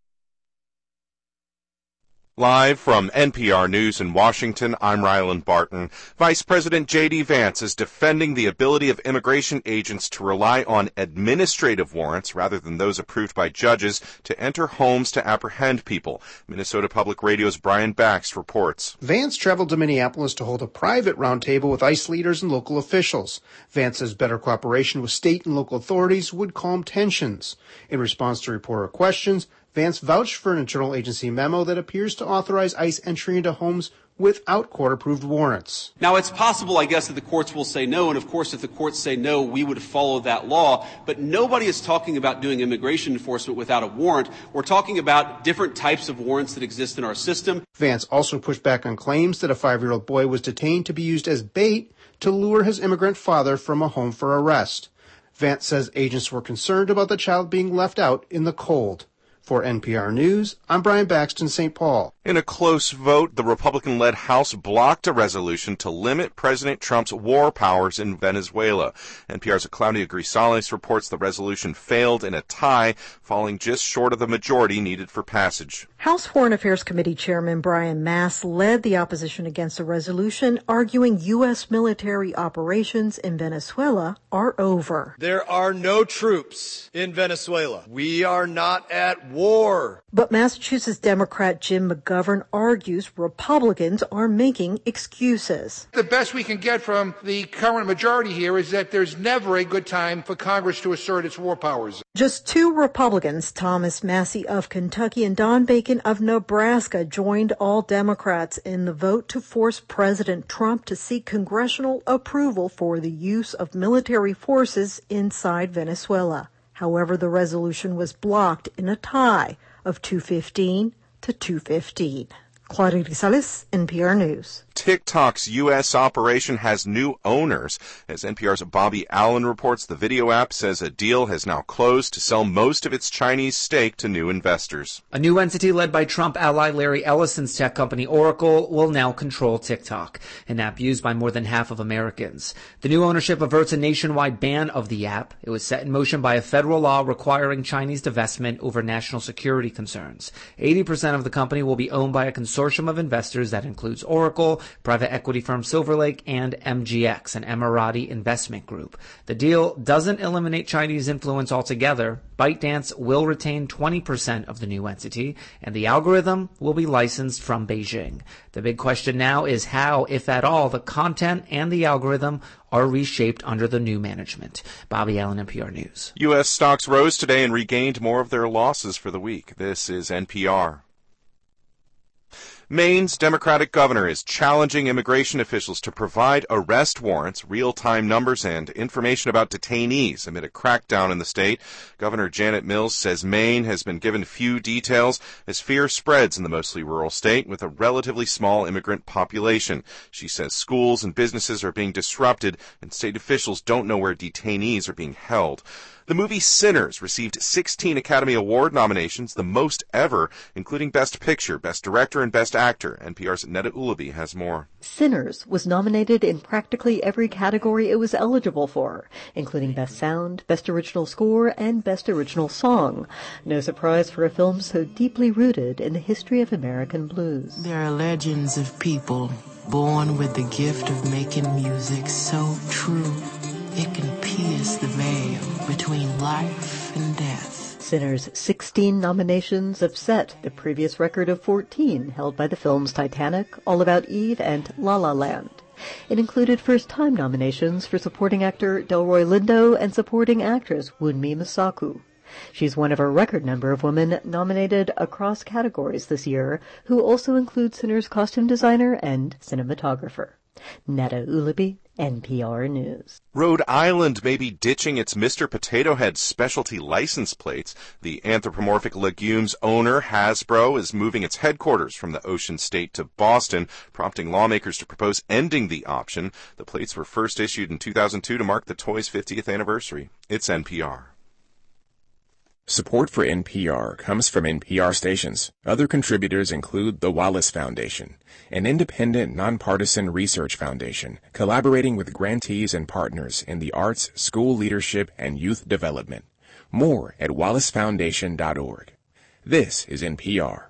Live from NPR News in Washington, I'm Ryland Barton. Vice President J.D. Vance is defending the ability of immigration agents to rely on administrative warrants rather than those approved by judges to enter homes to apprehend people. Minnesota Public Radio's Brian Bax reports. Vance traveled to Minneapolis to hold a private roundtable with ICE leaders and local officials. Vance says better cooperation with state and local authorities would calm tensions. In response to reporter questions, Vance vouched for an internal agency memo that appears to authorize ICE entry into homes without court-approved warrants. Now, it's possible, I guess, that the courts will say no, and of course, if the courts say no, we would follow that law. But nobody is talking about doing immigration enforcement without a warrant. We're talking about different types of warrants that exist in our system. Vance also pushed back on claims that a 5-year-old boy was detained to be used as bait to lure his immigrant father from a home for arrest. Vance says agents were concerned about the child being left out in the cold. For NPR News, I'm Brian Baxton, St. Paul. In a close vote, the Republican-led House blocked a resolution to limit President Trump's war powers in Venezuela. NPR's Claudia Grisales reports the resolution failed in a tie, falling just short of the majority needed for passage. House Foreign Affairs Committee Chairman Brian Mast led the opposition against the resolution, arguing U.S. military operations in Venezuela are over. There are no troops in Venezuela. We are not at war. But Massachusetts Democrat Jim McGovern argues Republicans are making excuses. The best we can get from the current majority here is that there's never a good time for Congress to assert its war powers. Just two Republicans, Thomas Massie of Kentucky and Don Bacon of Nebraska, joined all Democrats in the vote to force President Trump to seek congressional approval for the use of military forces inside Venezuela. However, the resolution was blocked in a tie of 215 to 215. Claudia Grisales, NPR News. TikTok's U.S. operation has new owners. As NPR's Bobby Allen reports, the video app says a deal has now closed to sell most of its Chinese stake to new investors. A new entity led by Trump ally Larry Ellison's tech company Oracle will now control TikTok, an app used by more than half of Americans. The new ownership averts a nationwide ban of the app. It was set in motion by a federal law requiring Chinese divestment over national security concerns. 80% of the company will be owned by a consortium of investors that includes Oracle, private equity firm Silver Lake, and MGX, an Emirati investment group. The deal doesn't eliminate Chinese influence altogether. ByteDance will retain 20% of the new entity, and the algorithm will be licensed from Beijing. The big question now is how, if at all, the content and the algorithm are reshaped under the new management. Bobby Allen, NPR News. U.S. stocks rose today and regained more of their losses for the week. This is NPR. Maine's Democratic governor is challenging immigration officials to provide arrest warrants, real-time numbers, and information about detainees amid a crackdown in the state. Governor Janet Mills says Maine has been given few details as fear spreads in the mostly rural state with a relatively small immigrant population. She says schools and businesses are being disrupted and state officials don't know where detainees are being held. The movie Sinners received 16 Academy Award nominations, the most ever, including Best Picture, Best Director, and Best Actor. NPR's Netta Ulaby has more. Sinners was nominated in practically every category it was eligible for, including Best Sound, Best Original Score, and Best Original Song. No surprise for a film so deeply rooted in the history of American blues. There are legends of people born with the gift of making music so true it can pierce the veil between life and death. Sinners' 16 nominations upset the previous record of 14 held by the films Titanic, All About Eve, and La La Land. It included first-time nominations for supporting actor Delroy Lindo and supporting actress Wunmi Mosaku. She's one of a record number of women nominated across categories this year, who also include Sinners' costume designer and cinematographer. Netta Ulaby, NPR News. Rhode Island may be ditching its Mr. Potato Head specialty license plates. The anthropomorphic legumes owner, Hasbro, is moving its headquarters from the Ocean State to Boston, prompting lawmakers to propose ending the option. The plates were first issued in 2002 to mark the toy's 50th anniversary. It's NPR. Support for NPR comes from NPR stations. Other contributors include the Wallace Foundation, an independent, nonpartisan research foundation collaborating with grantees and partners in the arts, school leadership, and youth development. More at wallacefoundation.org. This is NPR.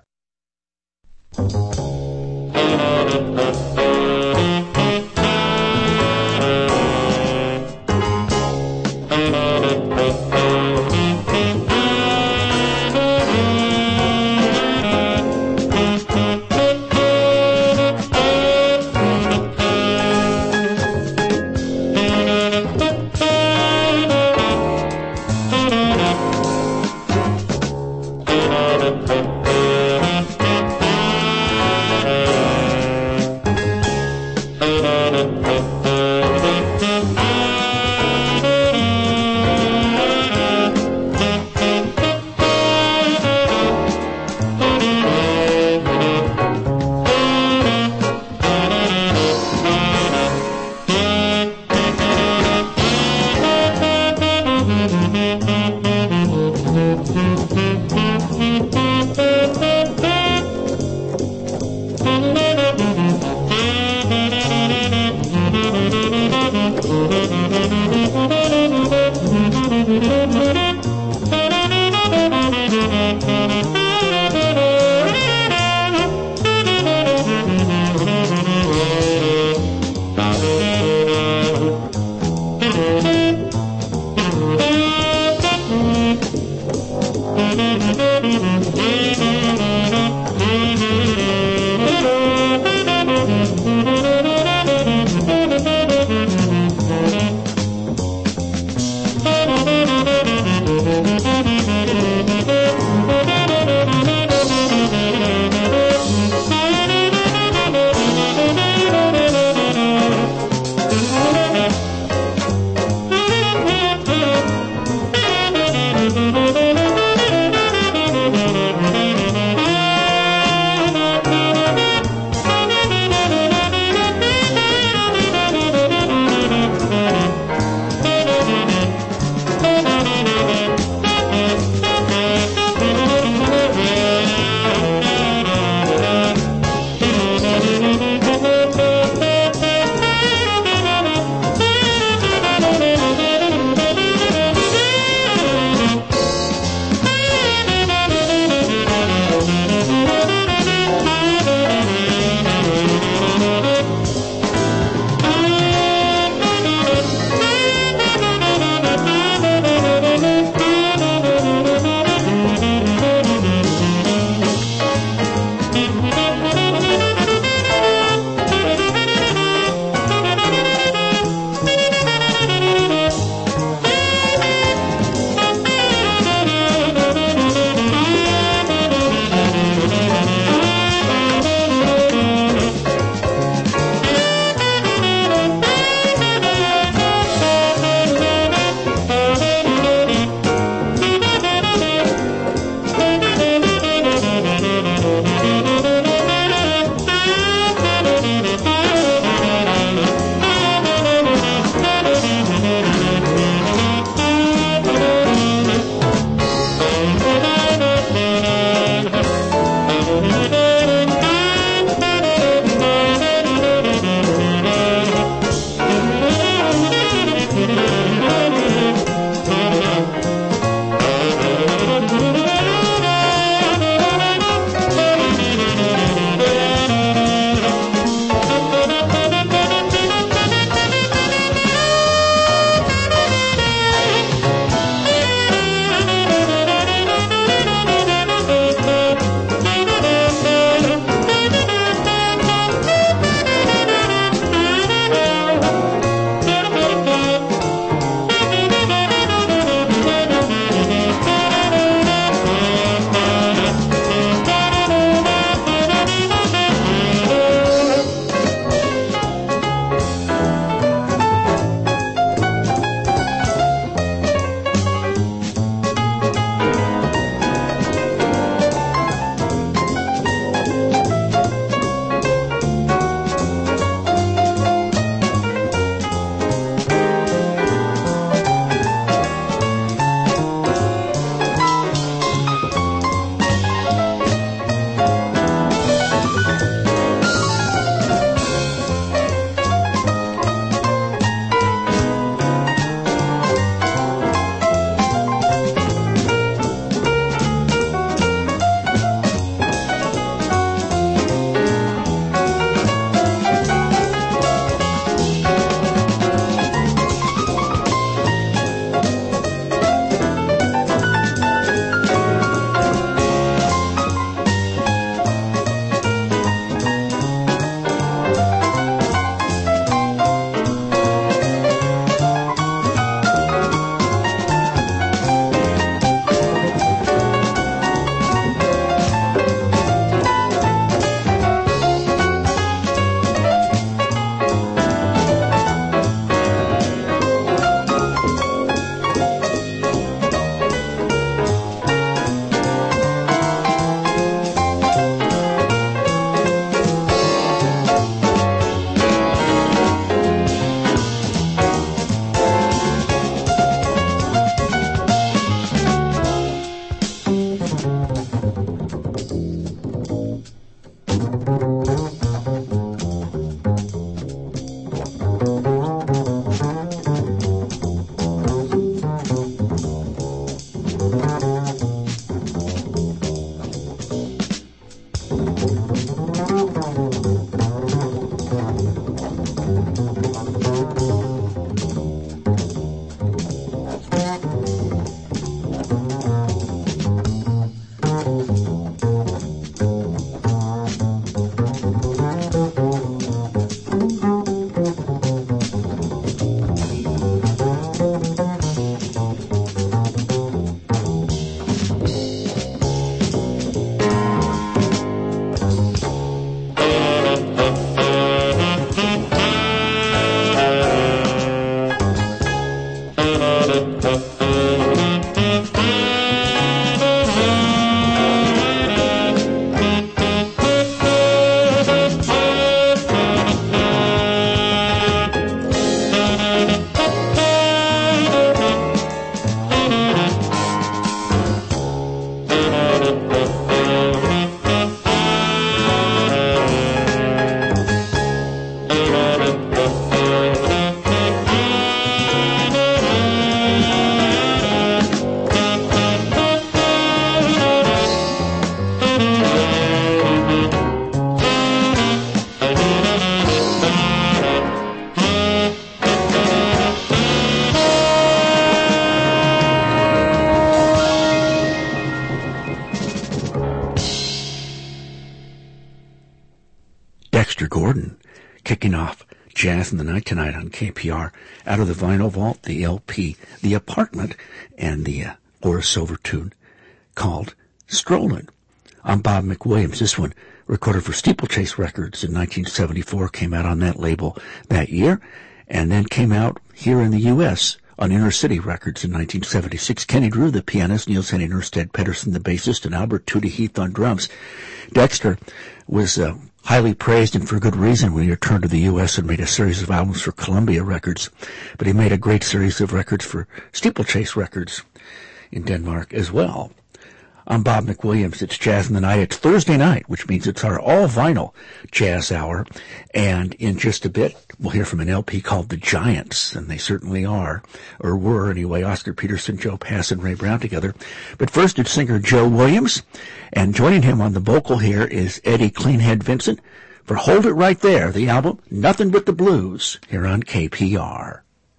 Gordon, kicking off Jazz in the Night tonight on KPR. Out of the vinyl vault, the LP, The Apartment, and the Horace Silver tune called Strollin'. I'm Bob McWilliams. This one recorded for Steeplechase Records in 1974, came out on that label that year, and then came out here in the U.S. on Inner City Records in 1976. Kenny Drew, the pianist, Niels Henning Ørsted Pedersen, the bassist, and Albert Tootie Heath on drums. Dexter was highly praised, and for good reason, when he returned to the U.S. and made a series of albums for Columbia Records. But he made a great series of records for Steeplechase Records in Denmark as well. I'm Bob McWilliams. It's Jazz in the Night. It's Thursday night, which means it's our all-vinyl jazz hour. And in just a bit, we'll hear from an LP called The Giants, and they certainly are, or were anyway, Oscar Peterson, Joe Pass, and Ray Brown together. But first, it's singer Joe Williams, and joining him on the vocal here is Eddie Cleanhead Vincent for Hold It Right There, the album Nothing But the Blues, here on KPR.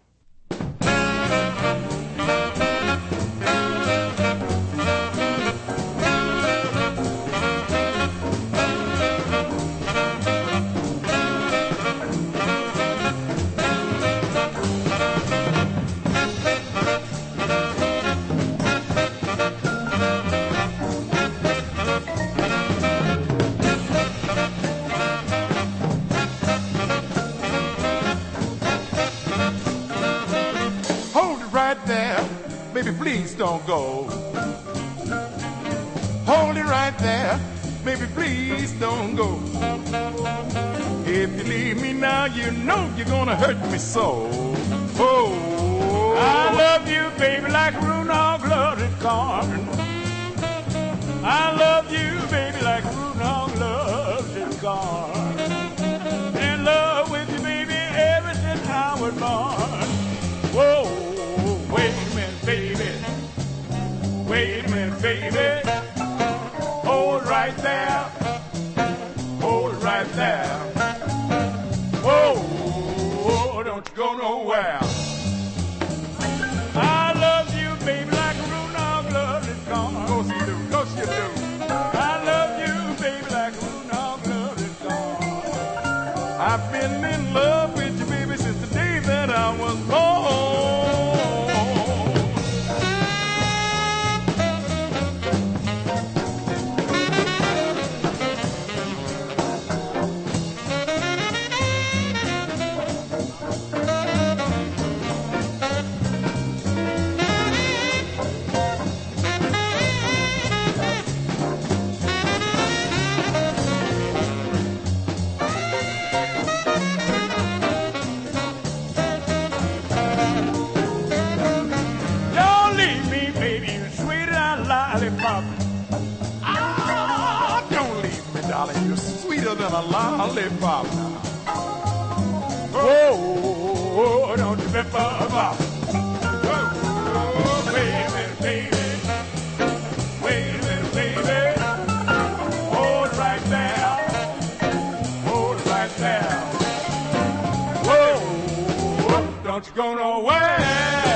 Please don't go. Hold it right there, baby, please don't go. If you leave me now, you know you're gonna hurt me so. Oh, I love you, baby, like Rudolph loved his corn. I love you, baby, like Rudolph loved his corn. In love with you, baby, ever since I was born. Whoa, wait a minute, baby. Wait a minute, baby. Hold it right there. Hold it right there. Whoa, don't you go nowhere. I love you, baby, like a Rudolph loved his corn. Of course you do, of course you do. I love you, baby, like a Rudolph loved his corn. I've been in love with you, baby, since the day that I was born. Than a lollipop. Oh, don't you ever pop. Oh, wait a minute, baby. Wait a minute, baby. Hold it right there. Hold it right there. Whoa, don't you go nowhere.